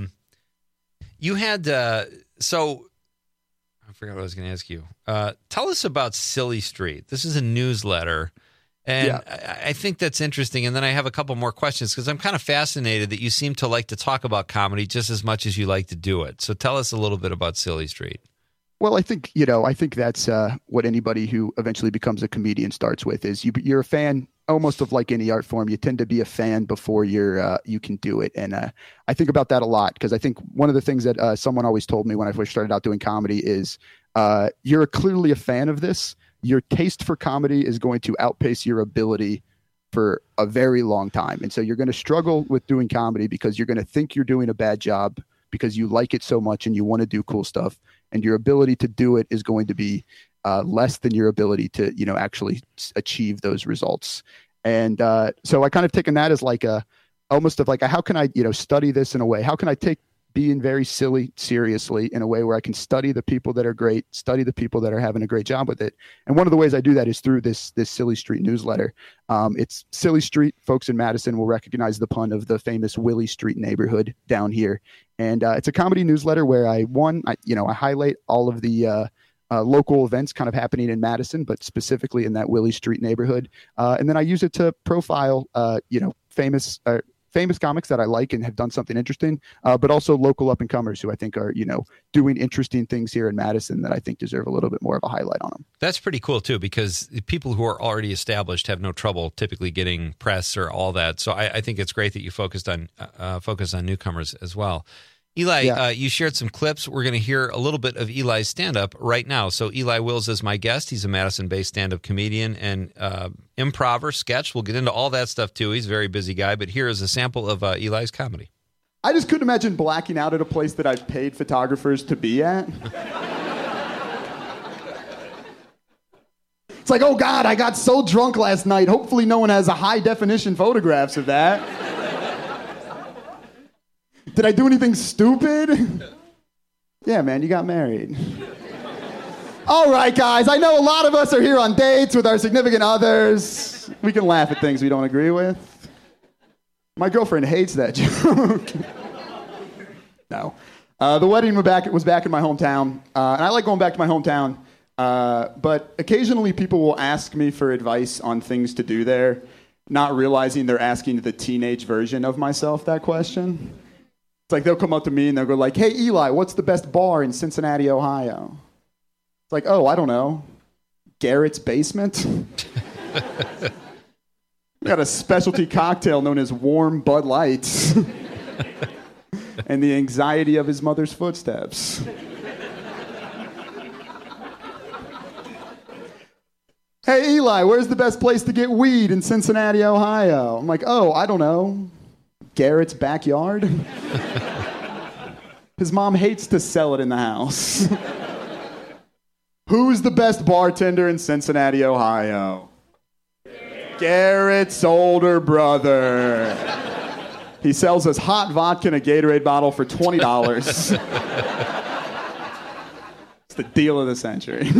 M: You had, so I forgot what I was going to ask you. Tell us about Silly Street. This is a newsletter. And I think that's interesting. And then I have a couple more questions because I'm kind of fascinated that you seem to like to talk about comedy just as much as you like to do it. So tell us a little bit about Silly Street.
B: Well, I think that's what anybody who eventually becomes a comedian starts with is you're a fan almost of like any art form. You tend to be a fan before you can do it. And I think about that a lot because I think one of the things that someone always told me when I first started out doing comedy is you're clearly a fan of this. Your taste for comedy is going to outpace your ability for a very long time. And so you're going to struggle with doing comedy because you're going to think you're doing a bad job because you like it so much and you want to do cool stuff. And your ability to do it is going to be less than your ability to, actually achieve those results. And so I kind of taken that as like almost of like how can I, study this in a way? How can I take being very silly seriously in a way where I can study the people that are great, study the people that are having a great job with it. And one of the ways I do that is through this Silly Street newsletter. It's Silly Street. Folks in Madison will recognize the pun of the famous Willie Street neighborhood down here. And it's a comedy newsletter where I highlight all of the local events kind of happening in Madison, but specifically in that Willie Street neighborhood. And then I use it to profile, famous comics that I like and have done something interesting, but also local up and comers who I think are, doing interesting things here in Madison that I think deserve a little bit more of a highlight on them.
M: That's pretty cool too, because people who are already established have no trouble typically getting press or all that. So I think it's great that you focused on newcomers as well. Eli, you shared some clips. We're going to hear a little bit of Eli's stand-up right now. So Eli Wills is my guest. He's a Madison-based stand-up comedian and improver, sketch. We'll get into all that stuff, too. He's a very busy guy. But here is a sample of Eli's comedy.
B: I just couldn't imagine blacking out at a place that I've paid photographers to be at. It's like, oh, God, I got so drunk last night. Hopefully no one has a high-definition photographs of that. Did I do anything stupid? Yeah, man, you got married. All right, guys, I know a lot of us are here on dates with our significant others. We can laugh at things we don't agree with. My girlfriend hates that joke. No. The wedding was back in my hometown, and I like going back to my hometown, but occasionally people will ask me for advice on things to do there, not realizing they're asking the teenage version of myself that question. It's like they'll come up to me and they'll go like, hey, Eli, what's the best bar in Cincinnati, Ohio? It's like, oh, I don't know. Garrett's Basement? We got a specialty cocktail known as Warm Bud Lights. And the anxiety of his mother's footsteps. Hey, Eli, where's the best place to get weed in Cincinnati, Ohio? I'm like, oh, I don't know. Garrett's backyard? His mom hates to sell it in the house. Who's the best bartender in Cincinnati, Ohio? Garrett's older brother. He sells us hot vodka in a Gatorade bottle for $20. It's the deal of the century.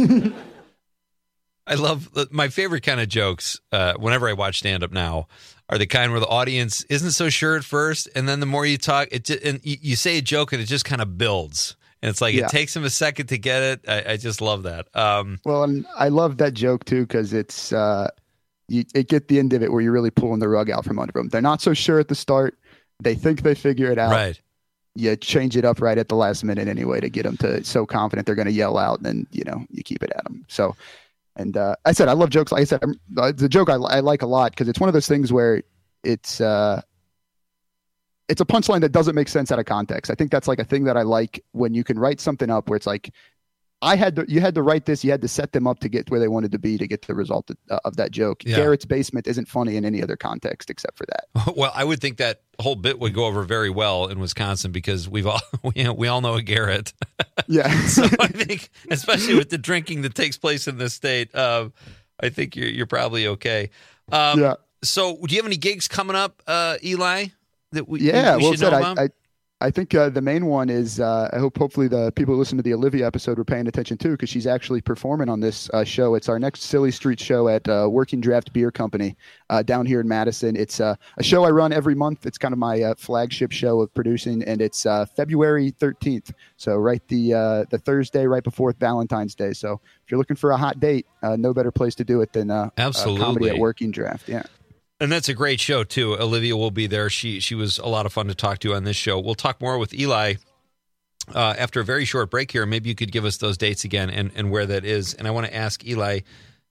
M: I love my favorite kind of jokes whenever I watch stand-up now are the kind where the audience isn't so sure at first, and then the more you talk, and you say a joke and it just kind of builds. And it's like it takes them a second to get it. I just love that.
B: Well, and I love that joke too because it's it get the end of it where you're really pulling the rug out from under them. They're not so sure at the start. They think they figure it out.
M: Right.
B: You change it up right at the last minute anyway to get them to so confident they're going to yell out, and then you keep it at them. So. And I said I love jokes. Like I said, it's a joke I like a lot because it's one of those things where it's a punchline that doesn't make sense out of context. I think that's like a thing that I like when you can write something up where it's like you had to write this, you had to set them up to get where they wanted to be to get the result of that joke. Yeah. Garrett's Basement isn't funny in any other context except for that.
M: Well, I would think that whole bit would go over very well in Wisconsin because we all know a Garrett.
B: Yeah.
M: So I think, especially with the drinking that takes place in this state, I think you're probably okay.
B: Yeah.
M: So, do you have any gigs coming up, Eli? That we should know about?
B: I think the main one is I hopefully the people who listen to the Olivia episode were paying attention too because she's actually performing on this show. It's our next Silly Street show at Working Draft Beer Company down here in Madison. It's a show I run every month. It's kind of my flagship show of producing, and it's February 13th. So the Thursday right before Valentine's Day. So if you're looking for a hot date, no better place to do it than comedy at Working Draft. Yeah.
M: And that's a great show, too. Olivia will be there. She was a lot of fun to talk to on this show. We'll talk more with Eli after a very short break here. Maybe you could give us those dates again and where that is. And I want to ask Eli,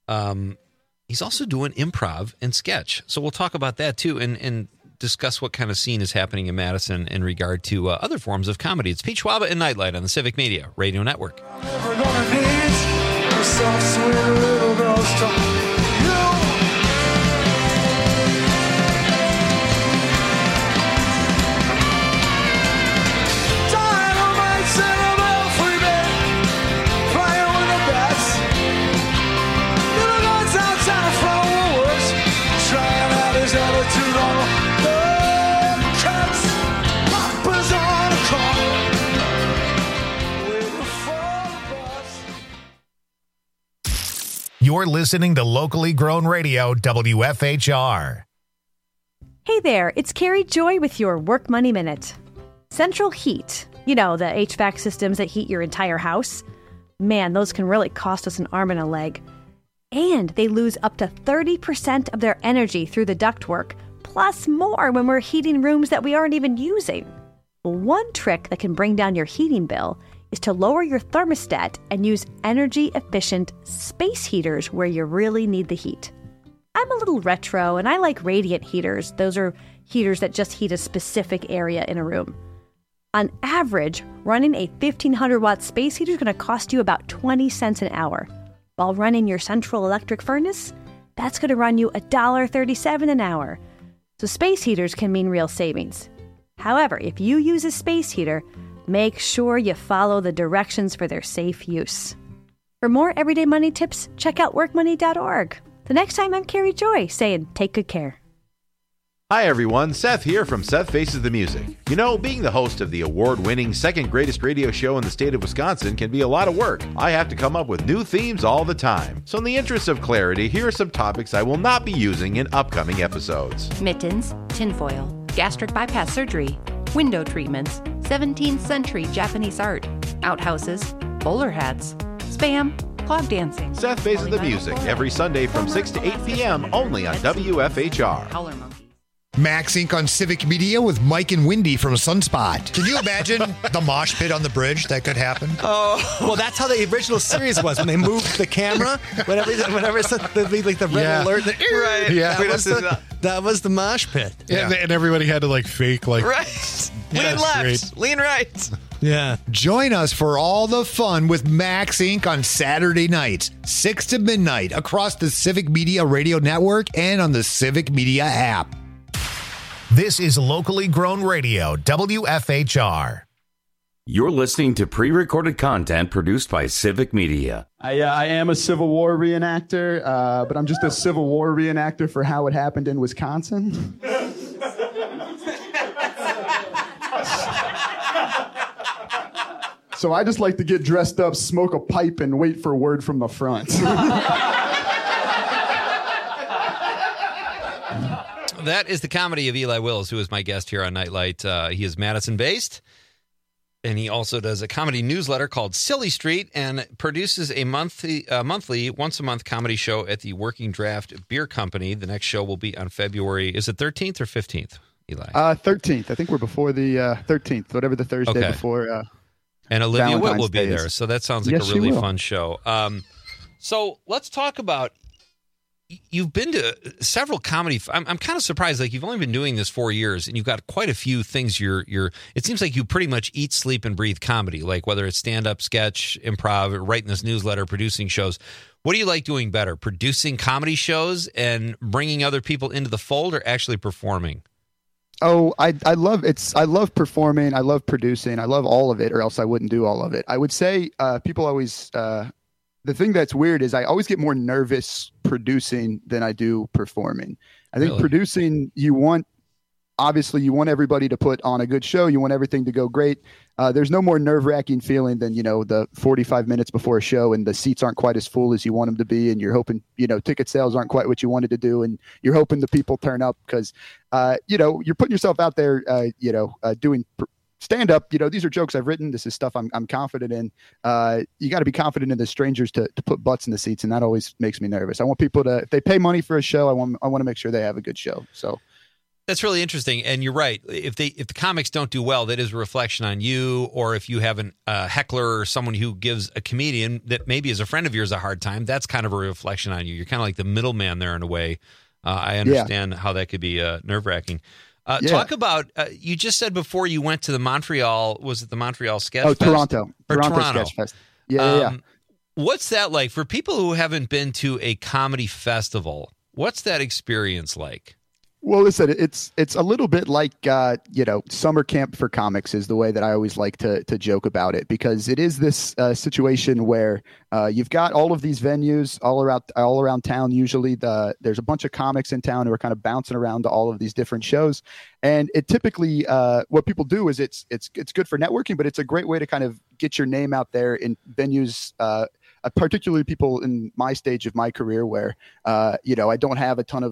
M: he's also doing improv and sketch. So we'll talk about that, too, and discuss what kind of scene is happening in Madison in regard to other forms of comedy. It's Pete Schwaba and Nightlight on the Civic Media Radio Network.
A: You're listening to locally grown radio, WFHR.
J: Hey there, it's Carrie Joy with your Work Money Minute. Central Heat, the HVAC systems that heat your entire house. Man, those can really cost us an arm and a leg. And they lose up to 30% of their energy through the ductwork, plus more when we're heating rooms that we aren't even using. Well, one trick that can bring down your heating bill is to lower your thermostat and use energy-efficient space heaters where you really need the heat. I'm a little retro, and I like radiant heaters. Those are heaters that just heat a specific area in a room. On average, running a 1,500-watt space heater is going to cost you about 20 cents an hour. While running your central electric furnace, that's going to run you $1.37 an hour. So space heaters can mean real savings. However, if you use a space heater, make sure you follow the directions for their safe use. For more everyday money tips, check out workmoney.org. The next time, I'm Carrie Joy saying, take good care.
R: Hi everyone, Seth here from Seth Faces the Music. You know, being the host of the award-winning second greatest radio show in the state of Wisconsin can be a lot of work. I have to come up with new themes all the time. So in the interest of clarity, here are some topics I will not be using in upcoming episodes.
S: Mittens, tinfoil, gastric bypass surgery, window treatments, 17th century Japanese art, outhouses, bowler hats, spam, clog dancing.
R: Seth Faces the Music every Sunday from 6 to 8 p.m. only on WFHR.
T: Max Inc. on Civic Media with Mike and Wendy from Sunspot.
V: Can you imagine the mosh pit on the bridge that could happen?
W: Oh, well, that's how the original series was when they moved the camera. Whenever it's like the red alert,
V: right? Yeah,
W: that was the mosh pit.
V: Yeah. And everybody had to like fake like
W: right. Lean left, lean right.
T: Yeah. Join us for all the fun with Max Inc. on Saturday nights, 6 to midnight, across the Civic Media Radio Network and on the Civic Media app.
A: This is locally grown radio, WFHR.
P: You're listening to pre-recorded content produced by Civic Media.
B: I am a Civil War reenactor, but I'm just a Civil War reenactor for how it happened in Wisconsin. So I just like to get dressed up, smoke a pipe, and wait for word from the front.
M: That is the comedy of Eli Wills, who is my guest here on Nightlight. He is Madison-based, and he also does a comedy newsletter called Silly Street and produces a monthly, once-a-month comedy show at the Working Draft Beer Company. The next show will be on February, is it 13th or 15th, Eli?
B: 13th. I think we're before the 13th, whatever the Thursday before.
M: And Olivia
B: Valentine's
M: Witt will be
B: Day
M: there, so that sounds like a really fun show. So let's talk about, you've been to several comedy. I'm kind of surprised. Like, you've only been doing this 4 years, and you've got quite a few things. It seems like you pretty much eat, sleep, and breathe comedy. Like, whether it's stand-up, sketch, improv, writing this newsletter, producing shows. What do you like doing better? Producing comedy shows and bringing other people into the fold, or actually performing?
B: Oh, I love performing. I love producing. I love all of it, or else I wouldn't do all of it. I would say people always. The thing that's weird is I always get more nervous producing than I do performing. I think producing, you want everybody to put on a good show. You want everything to go great. There's no more nerve-wracking feeling than, the 45 minutes before a show and the seats aren't quite as full as you want them to be. And you're hoping, ticket sales aren't quite what you wanted to do. And you're hoping the people turn up because, you're putting yourself out there, doing stand up. These are jokes I've written. This is stuff I'm confident in. You got to be confident in the strangers to put butts in the seats. And that always makes me nervous. I want people to, if they pay money for a show, I want to make sure they have a good show. So
M: that's really interesting. And you're right. If the comics don't do well, that is a reflection on you. Or if you have a heckler or someone who gives a comedian that maybe is a friend of yours a hard time, that's kind of a reflection on you. You're kind of like the middleman there in a way. I understand how that could be nerve-wracking. Talk about, you just said before you went to the Montreal, was it the Montreal Sketch Fest?
B: Toronto.
M: Toronto
B: Sketch Fest. Yeah.
M: What's that like? For people who haven't been to a comedy festival, what's that experience like?
B: Well, listen, it's a little bit like, summer camp for comics is the way that I always like to joke about it, because it is this situation where you've got all of these venues all around town. Usually there's a bunch of comics in town who are kind of bouncing around to all of these different shows. And it typically, what people do is it's good for networking, but it's a great way to kind of get your name out there in venues, particularly people in my stage of my career where, I don't have a ton of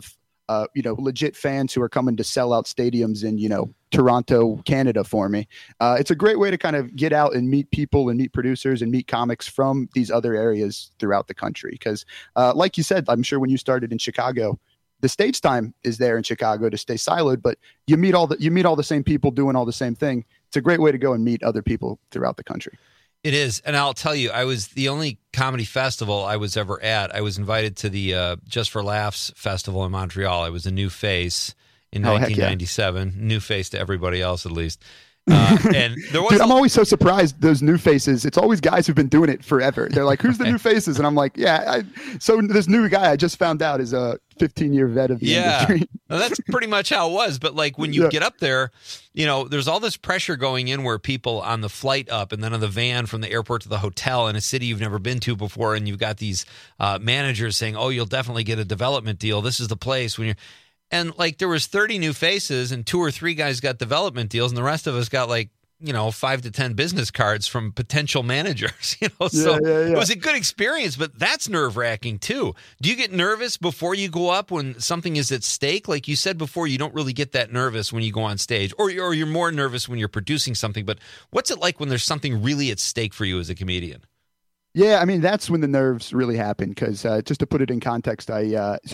B: legit fans who are coming to sell out stadiums in, Toronto, Canada for me. It's a great way to kind of get out and meet people and meet producers and meet comics from these other areas throughout the country. Because like you said, I'm sure when you started in Chicago, the stage time is there in Chicago to stay siloed, but you meet all the same people doing all the same thing. It's a great way to go and meet other people throughout the country.
M: It is. And I'll tell you, I was the only comedy festival I was ever at. I was invited to the Just for Laughs festival in Montreal. I was a new face in 1997. Yeah. New face to everybody else, at least. And there was
B: I'm always so surprised, those new faces. It's always guys who've been doing it forever. They're like, who's the new faces? And I'm like, so this new guy I just found out is a 15-year vet of the industry.
M: Well, that's pretty much how it was. But like when you get up there, there's all this pressure going in where people on the flight up and then on the van from the airport to the hotel in a city you've never been to before. And you've got these managers saying, oh, you'll definitely get a development deal. This is the place when you're. And like there was 30 new faces and 2 or 3 guys got development deals and the rest of us got 5 to 10 business cards from potential managers, It was a good experience, but that's nerve-wracking too. Do you get nervous before you go up when something is at stake? Like you said before, you don't really get that nervous when you go on stage, or you're more nervous when you're producing something, but what's it like when there's something really at stake for you as a comedian?
B: Yeah, I mean, that's when the nerves really happen because just to put it in context, I'm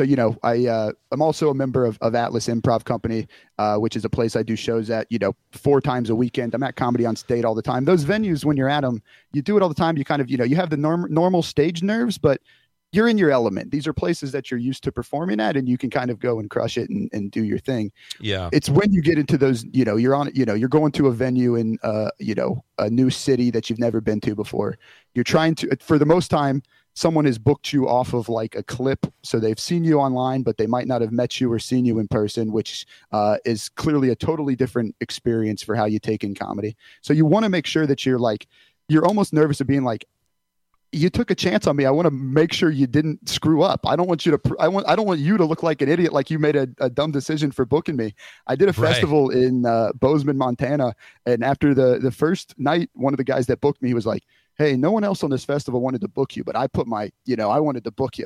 B: also a member of Atlas Improv Company, which is a place I do shows at, 4 times a weekend. I'm at Comedy on State all the time. Those venues, when you're at them, you do it all the time. You kind of, you have the normal stage nerves, but you're in your element. These are places that you're used to performing at, and you can kind of go and crush it and do your thing.
M: Yeah.
B: It's when you get into those, you're on, you're going to a venue in, a new city that you've never been to before. You're trying to, for the most time, someone has booked you off of like a clip. So they've seen you online, but they might not have met you or seen you in person, which is clearly a totally different experience for how you take in comedy. So you want to make sure that you're almost nervous of being like, you took a chance on me. I want to make sure you didn't screw up. I don't want you to. I don't want you to look like an idiot, like you made a dumb decision for booking me. I did a festival in Bozeman, Montana, and after the first night, one of the guys that booked me was like, hey, no one else on this festival wanted to book you, but I put I wanted to book you.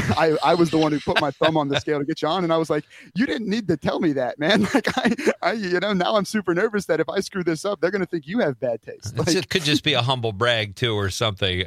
B: I was the one who put my thumb on the scale to get you on. And I was like, you didn't need to tell me that, man. Like now I'm super nervous that if I screw this up, they're going to think you have bad taste.
M: It could just be a humble brag too, or something.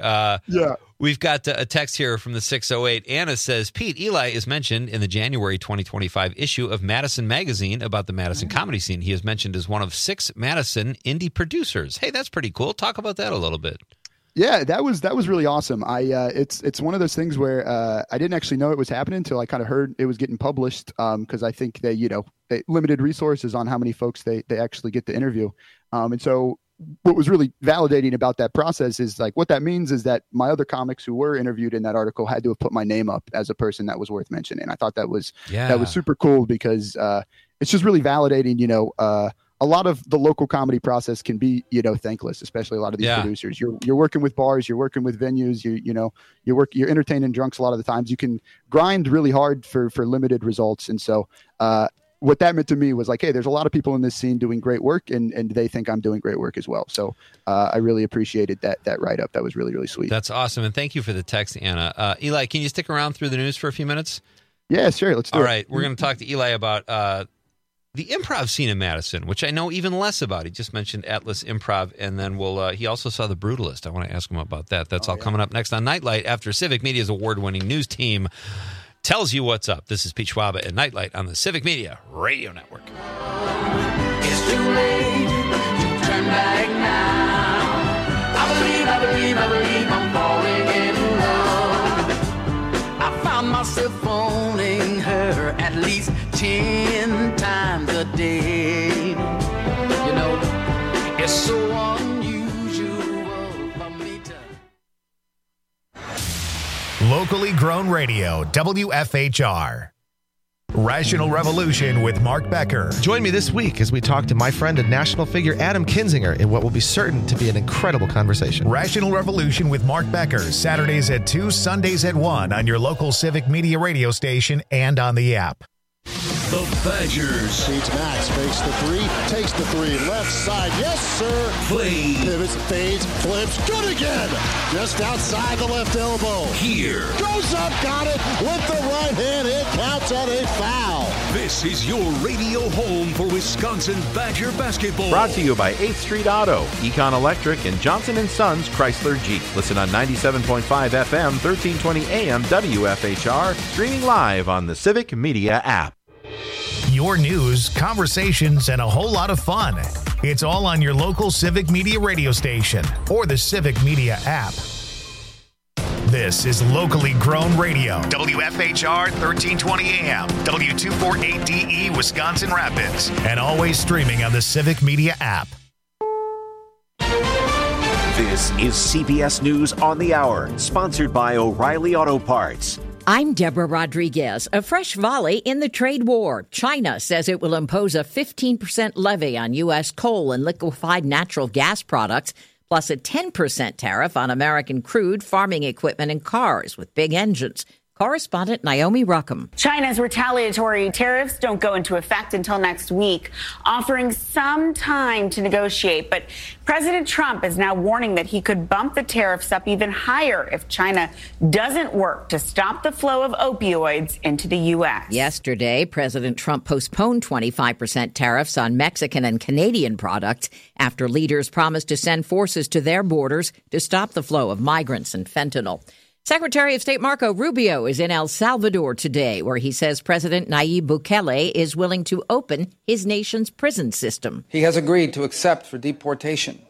M: We've got a text here from the 608. Anna says, Pete, Eli is mentioned in the January 2025 issue of Madison Magazine about the Madison comedy scene. He is mentioned as one of 6 Madison indie producers. Hey, that's pretty cool. Talk about that a little bit.
B: Yeah, that was really awesome. It's one of those things where I didn't actually know it was happening until I kind of heard it was getting published because I think they limited resources on how many folks they actually get to interview. And so what was really validating about that process is like what that means is that my other comics who were interviewed in that article had to have put my name up as a person that was worth mentioning. I thought that was super cool because it's just really validating, a lot of the local comedy process can be, thankless, especially a lot of these producers. You're working with bars, you're working with venues, you're entertaining drunks a lot of the times. You can grind really hard for limited results. And so what that meant to me was like, hey, there's a lot of people in this scene doing great work and they think I'm doing great work as well. So I really appreciated that write-up. That was really, really sweet.
M: That's awesome. And thank you for the text, Anna. Eli, can you stick around through the news for a few minutes?
B: Yeah, sure. Let's do it.
M: All right. We're going to talk to Eli about the improv scene in Madison, which I know even less about. He just mentioned Atlas Improv, and then he also saw The Brutalist. I want to ask him about that. That's coming up next on Nightlight after Civic Media's award-winning news team tells you what's up. This is Pete Schwaba at Nightlight on the Civic Media Radio Network.
D: It's too late to turn back now. I believe I'm falling in love. I found myself phoning her at least 10 times a day. It's so unusual for me to.
A: Locally grown radio, WFHR. Rational Revolution with Mark Becker.
E: Join me this week as we talk to my friend and national figure Adam Kinzinger in what will be certain to be an incredible conversation.
A: Rational Revolution with Mark Becker, Saturdays at 2, Sundays at 1 on your local Civic Media radio station and on the app.
F: The Badgers.
G: Feeds Max, fakes the 3, takes the 3, left side, yes sir.
F: Play.
G: Pivots, fades, flips, good again. Just outside the left elbow.
F: Here.
G: Goes up, got it, with the right hand, it counts at a foul.
F: This is your radio home for Wisconsin Badger basketball.
R: Brought to you by 8th Street Auto, Econ Electric, and Johnson & Sons Chrysler Jeep. Listen on 97.5 FM, 1320 AM, WFHR, streaming live on the Civic Media app.
A: Your news, conversations, and a whole lot of fun. It's all on your local Civic Media radio station or the Civic Media app. This is locally grown radio. WFHR 1320 AM, W248DE Wisconsin Rapids, and always streaming on the Civic Media app.
C: This is CBS News on the Hour, sponsored by O'Reilly Auto Parts.
H: I'm Deborah Rodriguez. A fresh volley in the trade war. China says it will impose a 15% levy on U.S. coal and liquefied natural gas products, plus a 10% tariff on American crude, farming equipment, and cars with big engines. Correspondent Naomi Ruckham.
K: China's retaliatory tariffs don't go into effect until next week, offering some time to negotiate. But President Trump is now warning that he could bump the tariffs up even higher if China doesn't work to stop the flow of opioids into the U.S.
H: Yesterday, President Trump postponed 25% tariffs on Mexican and Canadian products after leaders promised to send forces to their borders to stop the flow of migrants and fentanyl. Secretary of State Marco Rubio is in El Salvador today, where he says President Nayib Bukele is willing to open his nation's prison system.
L: He has agreed to accept for deportation